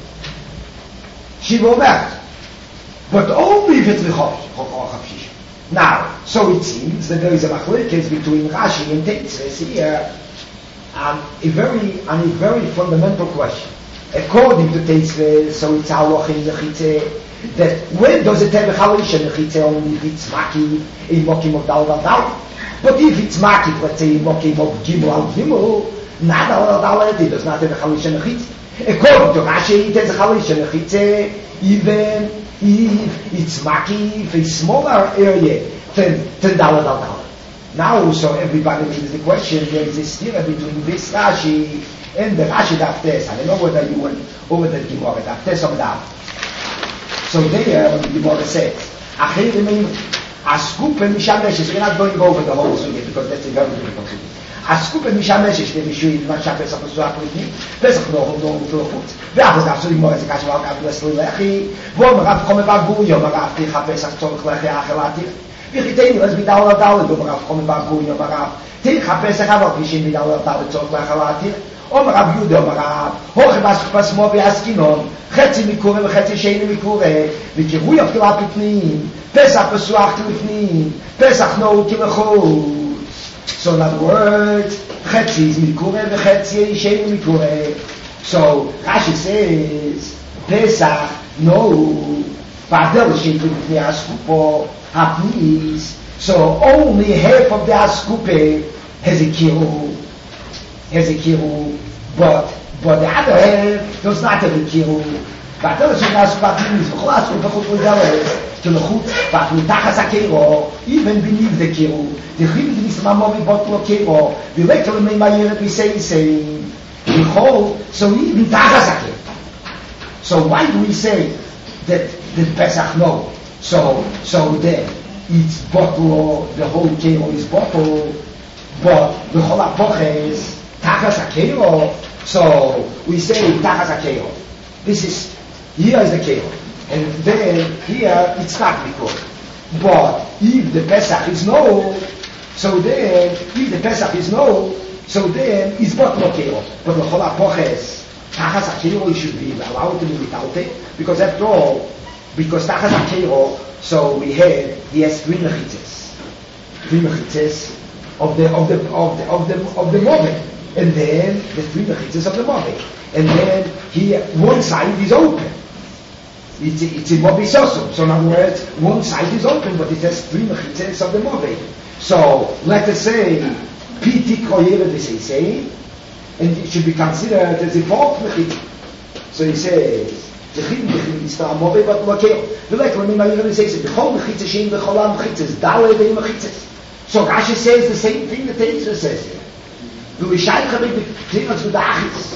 Shiva Mert. But only if it's Rechochev Shisho. Now, so it seems that there is a machlekes between Rashi and Teisves here, um, a very, on a very fundamental question. According to Teisves, so it's halacha in Mechitze, that when does it have a Chalish and Mechitze? Only if it's Maki, a Mokim of Dal Dal Dal. But if it's Maki, let's say a Mokim of Gimel al Gimel, not Dal Dal Dal, it does not have a Chalish and Mechitze. According to Rashi, it has a Chalish and Mechitze, even if it's Maki, if a smaller area than, than Dal Dal Dal. Now, so everybody needs the question, there is a stira between this Rashi and the Rashi Daftes. I don't know whether you went over the Gemara Daftes or Daf. So there, when the Gemara says, Achei Remeinu, Askup and Mishameshes, we're not going over the whole Sugya because that's a very difficult Sugya. Askup and Mishameshes, the Mishui, the Mashah Pesach, the Suach with me, Pesach no, no, no, no, no, ואחוז נפסו לגמור את זה כאשר רק עבד לסלוי לחי, ואומר רב חומר בגור, יום הרב תיך הפסח צורך לחי האחר להתיר. wie geteilt was mit dauer dauer do raf kommen ba go yo raf te khapes khava kishin mit dauer dauer tsot ba khavati o raf yudo raf hoch was was mo bi askinon khati mikure khati shein mikure mit gevu yo klap pnin pesach besuach pnin pesach no kimcho. So in other words, Chetzi is Mikure, and Chetzi is Shein Mikure. So Rashi says, Pesach, no, Badel Shein Mikure Askupo, Hapnis. So only half of the Askupe has a kiru, has a kiru, but but the other half does not have a kiru. Badel Shein Askupo Hapnis, V'chol Askupo V'chol V'chol to the chut, but mitachas hakero, even beneath the kero, the chivit is mamovi botlo kero, the lektor may mayir be say saying, the whole, so even tachas hakero. So why do we say that the Pesach no? So so then it's botlo, the whole kero is bottle, but the whole apoches tachas hakero. So we say tachas hakero. This is here is the kero. And then here it's not because. But if the Pesach is no, so then if the Pesach is no, so then it's but no kero. But the whole apoches, tachas hakero should be allowed to be without it, because after all, because tachas hakero, so we had he has three mechitzes, three mechitzes of the of the of the of the of the movie, and then the three mechitzes of the movie, and then here one side is open. It's, it's in Mobi Sosum. So in other words, one side is open, but it has three mechitzes of the Mobi. So let us say, Piti Koyere de Seisei, and it should be considered as a fourth mechitz. So he says, the Chim Mechitz is not a Mobi, but Makeo. The like when Mayere de Seisei, the whole mechitzes, Shem, the Cholam mechitzes, Dale de mechitzes. So Rashi says the same thing that Teisra says here. The Rishaycha make the Klingels with the Achitz.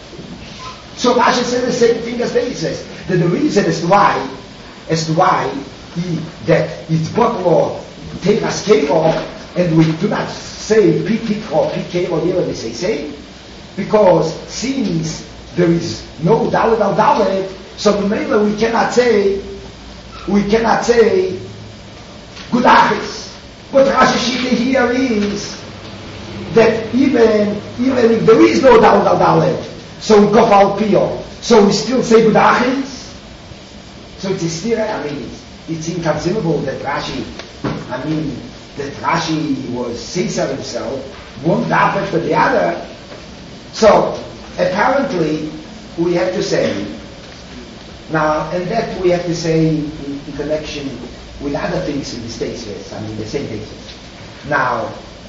So Rashi says the same thing as Teisra says. That the reason as to why, as to why he, that it's bottle take us kero, and we do not say pitik or pk or here we say say, because since there is no dalet al dalet, so maybe we cannot say, we cannot say good achis. What Rashi Shita here is that even even if there is no dalet al dalet, so we go al pio, so we still say good achis. So it's a stira, I mean, it's, it's inconceivable that Rashi, I mean, that Rashi was Caesar himself, one daf after the other. So, apparently, we have to say, now, and that we have to say in, in connection with other things in the states, I mean, the same basis. Now,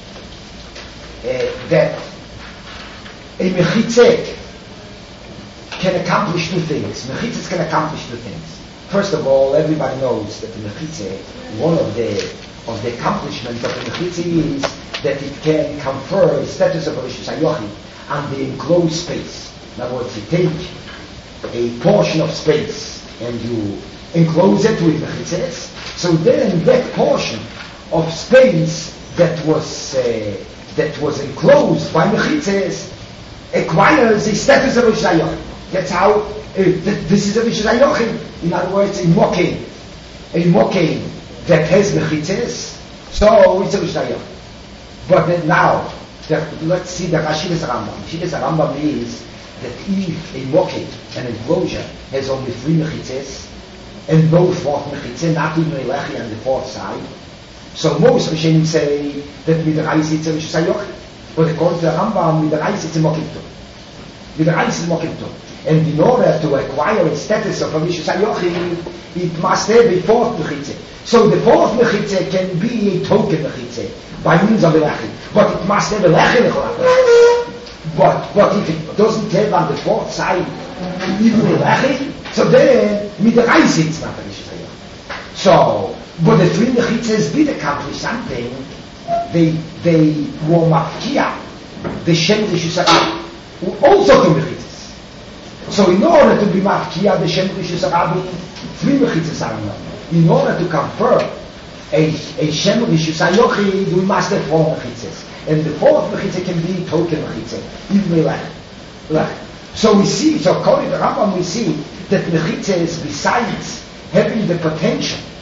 uh, that a mechitzek can accomplish two things. Mechitzes can accomplish two things. First of all, everybody knows that the mechitze, one of the of the accomplishments of the mechitze is that it can confer the status of a Rishus HaYochid on the enclosed space. In other words, you take a portion of space and you enclose it with mechitzes, so then that portion of space that was uh, that was enclosed by mechitzes acquires the status of a Rishus HaYochid. That's how uh, th- this is a Rishus HaYochid. In other words, a mokein, a mokein that has mechitzes, so it's a Rishus HaYochid. But then now, the, let's see the Rashidas Rambam. Rashidas Rambam is that if a mokein, an enclosure, has only three mechitzes, and no fourth mechitzeh, not even a lechi on the fourth side, so most Rishonim say that midrais it's a Rishus HaYochid. But according to the Rambam, midrais it's a mokein too. Midrais is mokein too. And in order to acquire its status of a Rishus HaYochid, it must have a fourth mechitze. So the fourth mechitze can be a token mechitze by means of a lechi, but it must have a lechi. But but if it doesn't have on the fourth side even a lechi, so then midrais it's not a Rishus HaYochid. So, but the three mechitzes did accomplish something. They they were mafkia, the Shem Rishus HaYochid, also two mechitzes. So in order to be mafkia the Shem Rishus HaRabbi, three mechitzes are enough. In order to confer a, a Shem Rishus HaYochid, we must have four mechitzes. And the fourth mechitze can be token mechitze, even lech. So we see, so according to Rambam we see that mechitzes, besides having the potential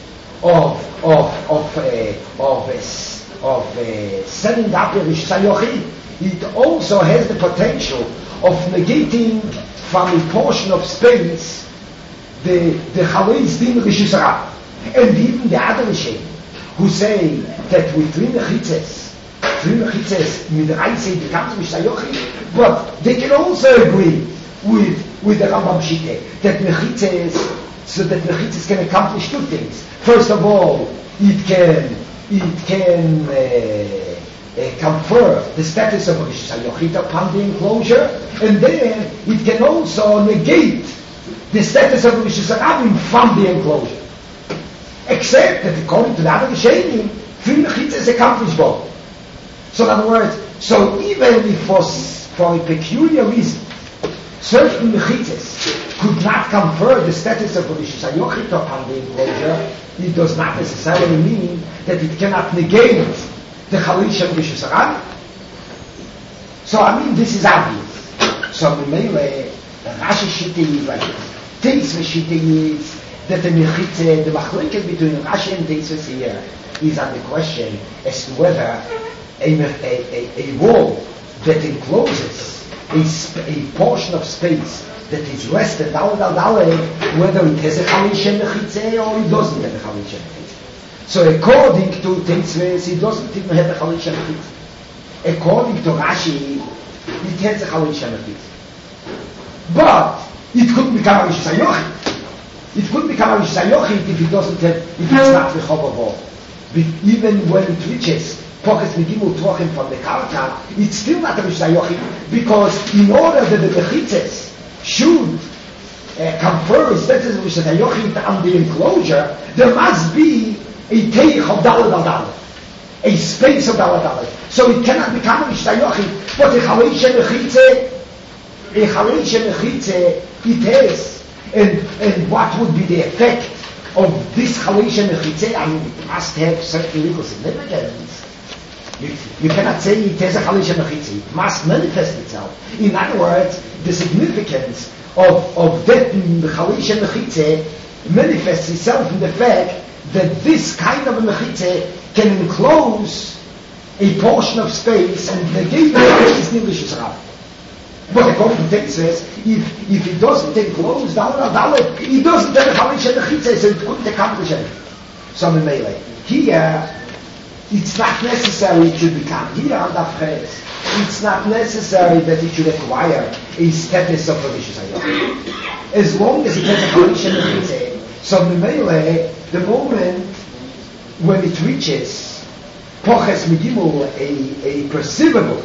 of of of uh, of uh, of uh, setting up a Rishus HaYochid, it also has the potential of negating from a portion of space the the Chalais Din Rishus HaRab. And even the other Rishem who say that with three mechitzes, three mechitzes midraise becomes Rishus HaYochid, but they can also agree with with the Rambam Shite that mechitzes, so that mechitzes can accomplish two things. First of all, it can it can uh, uh, confer the status of Rishus HaYochid upon the enclosure, and then it can also negate the status of Rishus HaRabim from the enclosure. Except that according to the other Rishonim, three mechitzes accomplish both. So in other words, so even if for, for a peculiar reason, certain mechitzes could not confer the status of Rishus HaYochid upon the enclosure, it does not necessarily mean that it cannot negate the Chalish of Rishus HaRabim. So I mean, this is obvious. So Mimele, Rashi Shita is like this. Teisva Shita is that the mechitze, the machlokes between Rashi and Teisva here is on the question as to whether a, a, a, a wall that encloses a, sp- a portion of space that is less than Daled al Daled, whether it has a Chalish and mechitze or it doesn't have a Chalish and mechitze. So according to Teisva, it doesn't even have a Chalish and mechitze. According to Rashi, it has a Chalish and mechitze. But it couldn't become a Rishus HaYochid. It could become a Rishus HaYochid if it doesn't have, if it's not the Chov wall. Even when it reaches Poches Megimul Tvachim from the Karka, it's still not a Rishus HaYochid, because in order that the Mechitzes should uh, confer a status of Rishus HaYochid on the enclosure, there must be a Teich of Daled al Daled, a space of Daled al Daled. So it cannot become a Rishus HaYochid, but a Chalish Mechitze, a Chalish Mechitze, it has. And, and what would be the effect of this Chalish Mechitze? I mean, it must have certain legal significance. You, you cannot say it has a Chalish Mechitze. It must manifest itself. In other words, the significance of, of that Chalish Mechitze manifests itself in the fact that this kind of a Mechitze can enclose a portion of space and negate the Rishus HaRabim. But according to Teisves, if if it doesn't enclose Daled al Daled, it doesn't have a Chalish Mechitze, so it couldn't accomplish anything. So in Melee, here it's not necessary it should become here on the phrase. It's not necessary that it should acquire a status of a Rishus HaYochid. As long as it has a Chalish Mechitze, so in Melee, the moment when it reaches Poches Megimul, a a perceivable,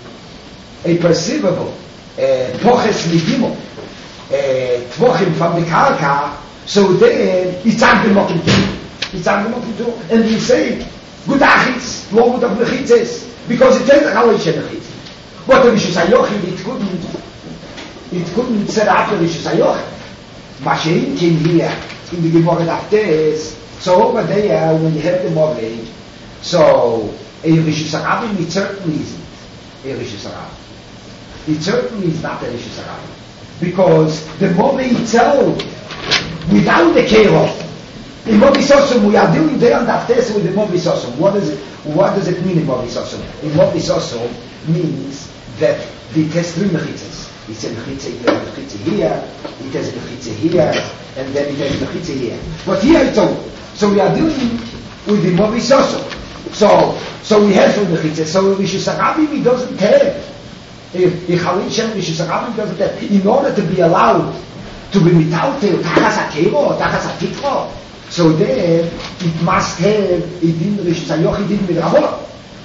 a perceivable. Poches Megimul, Tvachim from the Karka, so then it's Agdemokim too. It's Agdemokim too. And you say, good achitz, no good of mechitzes, because it has a Chalish mechitze. But the Rishus HaYochid, it couldn't, it couldn't set up the Rishus HaYochid. Mashein came here, in the Gemara Daftes, so over there, when you have the mortgage, so a Rishus HaRabim, it certainly isn't a Rishus HaRabim. It certainly is not a Rishus HaRabim, because the Mobi itself, without the Kerov, in Mobi Sosum, we are dealing there on Daftes with the Mobi Sosum. What does it? What does it mean in Mobi Sosum? In Mobi Sosum means that it has three mechitzes. It's a mechitze here, a mechitze here, it has a mechitze here, and then it has a mechitze here. But here it's all. So we are dealing with the Mobi Sosum. So, so we have three mechitzes. So Rishus HaRabim, it doesn't have. If if Chalish Rishus HaRabim doesn't have, in order to be allowed to be without a Tachas HaKero or Tachas HaTikro, so then it must have a Din Rishus HaYochid Din Midrabon.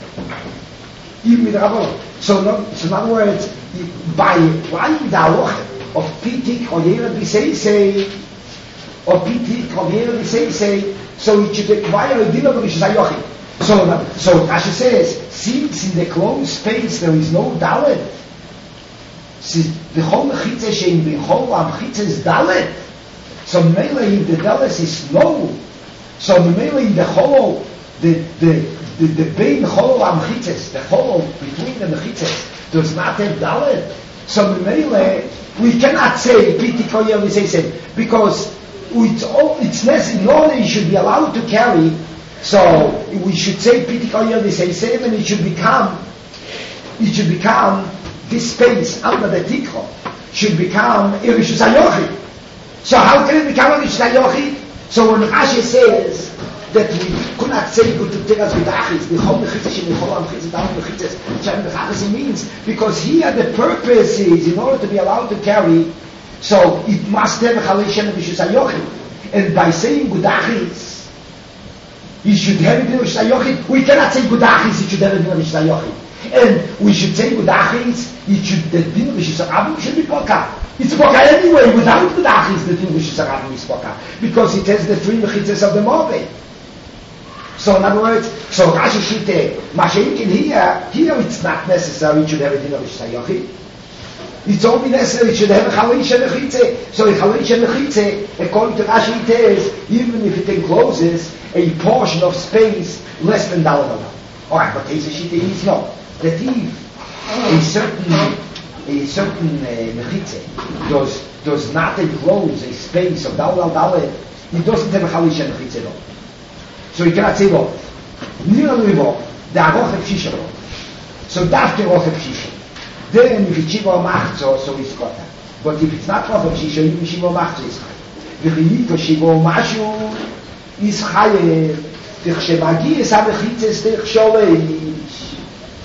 Even Midrabon. So, no, so in other words, by applying the halacha of Pitik or Yera B'Seisei, or Pitik or Yera B'Seisei, so it should require a Din of Rishus HaYochid. So, so Rashi says, since in the closed space there is no Dalet, the whole mechitze shein the whole mechitze is Dalet. So mainly if the Dalet is no, so mainly the whole the the the the bein whole mechitzes, the whole between the mechitzes does not have Dalet. So mainly we cannot say Pitikoyel we say because it's all, it's less, in order you should be allowed to carry, so we should say, Pitikoyer, we say seven, it should become, it should become, this space under the Tikro, should become Irishus HaYochid. So how can it become Irishus HaYochid? So when Rashi says, that we could not say good to Teras Vidachis, the whole Mechitzes, the whole Mechitzes, the whole Mechitzes, Shem Mechitzes means, because here the purpose is, in order to be allowed to carry, so it must have a Chalei Shem V'Shus HaYochid. And by saying Gudachis, you should have it in V'Shus HaYochid. We cannot say Gudachis, it should have it in V'Shus HaYochid. And we should say Gudachis, it should, the din V'Shus HaRabim should be Poka. It's Poka anyway, without Gudachis, the din V'Shus HaRabim is Poka. Because it has the three Mechitzes of the Mobeh. So in other words, so Rashi Shite, Mashenkin here, here it's not necessary, it should have a din of Ishtayochi. It's only necessary, it should have a Chalisha Mechitze. So a Chalisha Mechitze, according to Rashi it is, even if it encloses a portion of space less than Daladala. Alright, but Teza Shite is no. That if a certain, a certain uh, Mechitze does, does not enclose a space of Daladala, it doesn't have a Chalisha Mechitze at all. So you cannot say what? Neither do we walk. The Aroch of Shisha. So that's the Aroch of Shisha. Then if it's Shiva or Machzo, so it's Kota. But if it's not Aroch of Shisha, even Shiva or Machzo is Chayev. V'chilito Shiva or Mashu is Chayev. V'chshemagi es ha-mechitzes tech sholeish.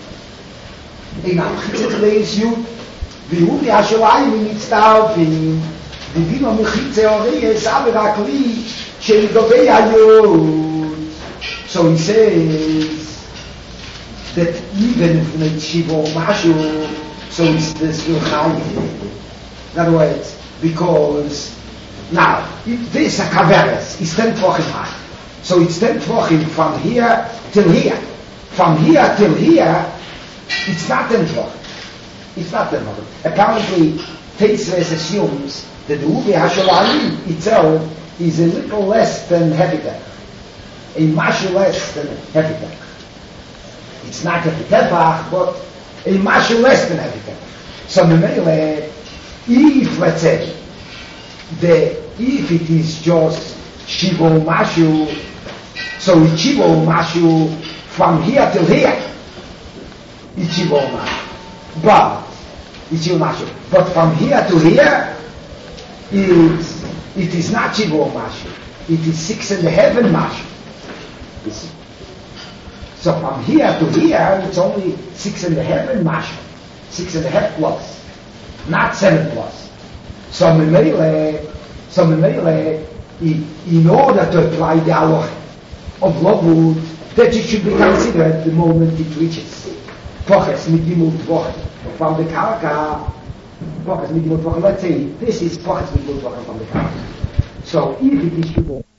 Einam mechitzes leis yud. V'hu v'hasholayim mitztavim. V'dino mechitze oreyes ha-merakli she'idovei hayod. So he says that even if it's Shiva or Mashu, so it's the still Chayev. In other words, because now, if this a Kaveres is ten Tvochim high. So it's ten Tvochim from here till here. From here till here, it's not ten Tvochim. It's not ten Tvochim. Apparently, Teisves assumes that the Uvi HaSholayim itself is a little less than Hepitech. A mashu less than Hepitech. It's not Hepitech, but a mashu less than Hepitech. So Memele, if let's say, the, if it is just Shivo Mashu, so it's Shivo Mashu from here till here, it's Shivo Mashu. But, it's Shivo Mashu. But from here to here, it's, it is not Shivo Mashu. It is six and a half and Mashu. So from here to here, it's only six and a half and Mashu. Six and a half plus. Not seven plus. So Memele, so Memele, in order to apply the halacha of Lavud, that it should be considered the moment it reaches. Poches mit Gimel Tvochim. From the Karka, Poches mit Gimel Tvochim. Let's say, this is Poches mit Gimel Tvochim from the Karka. So if it is Shibor,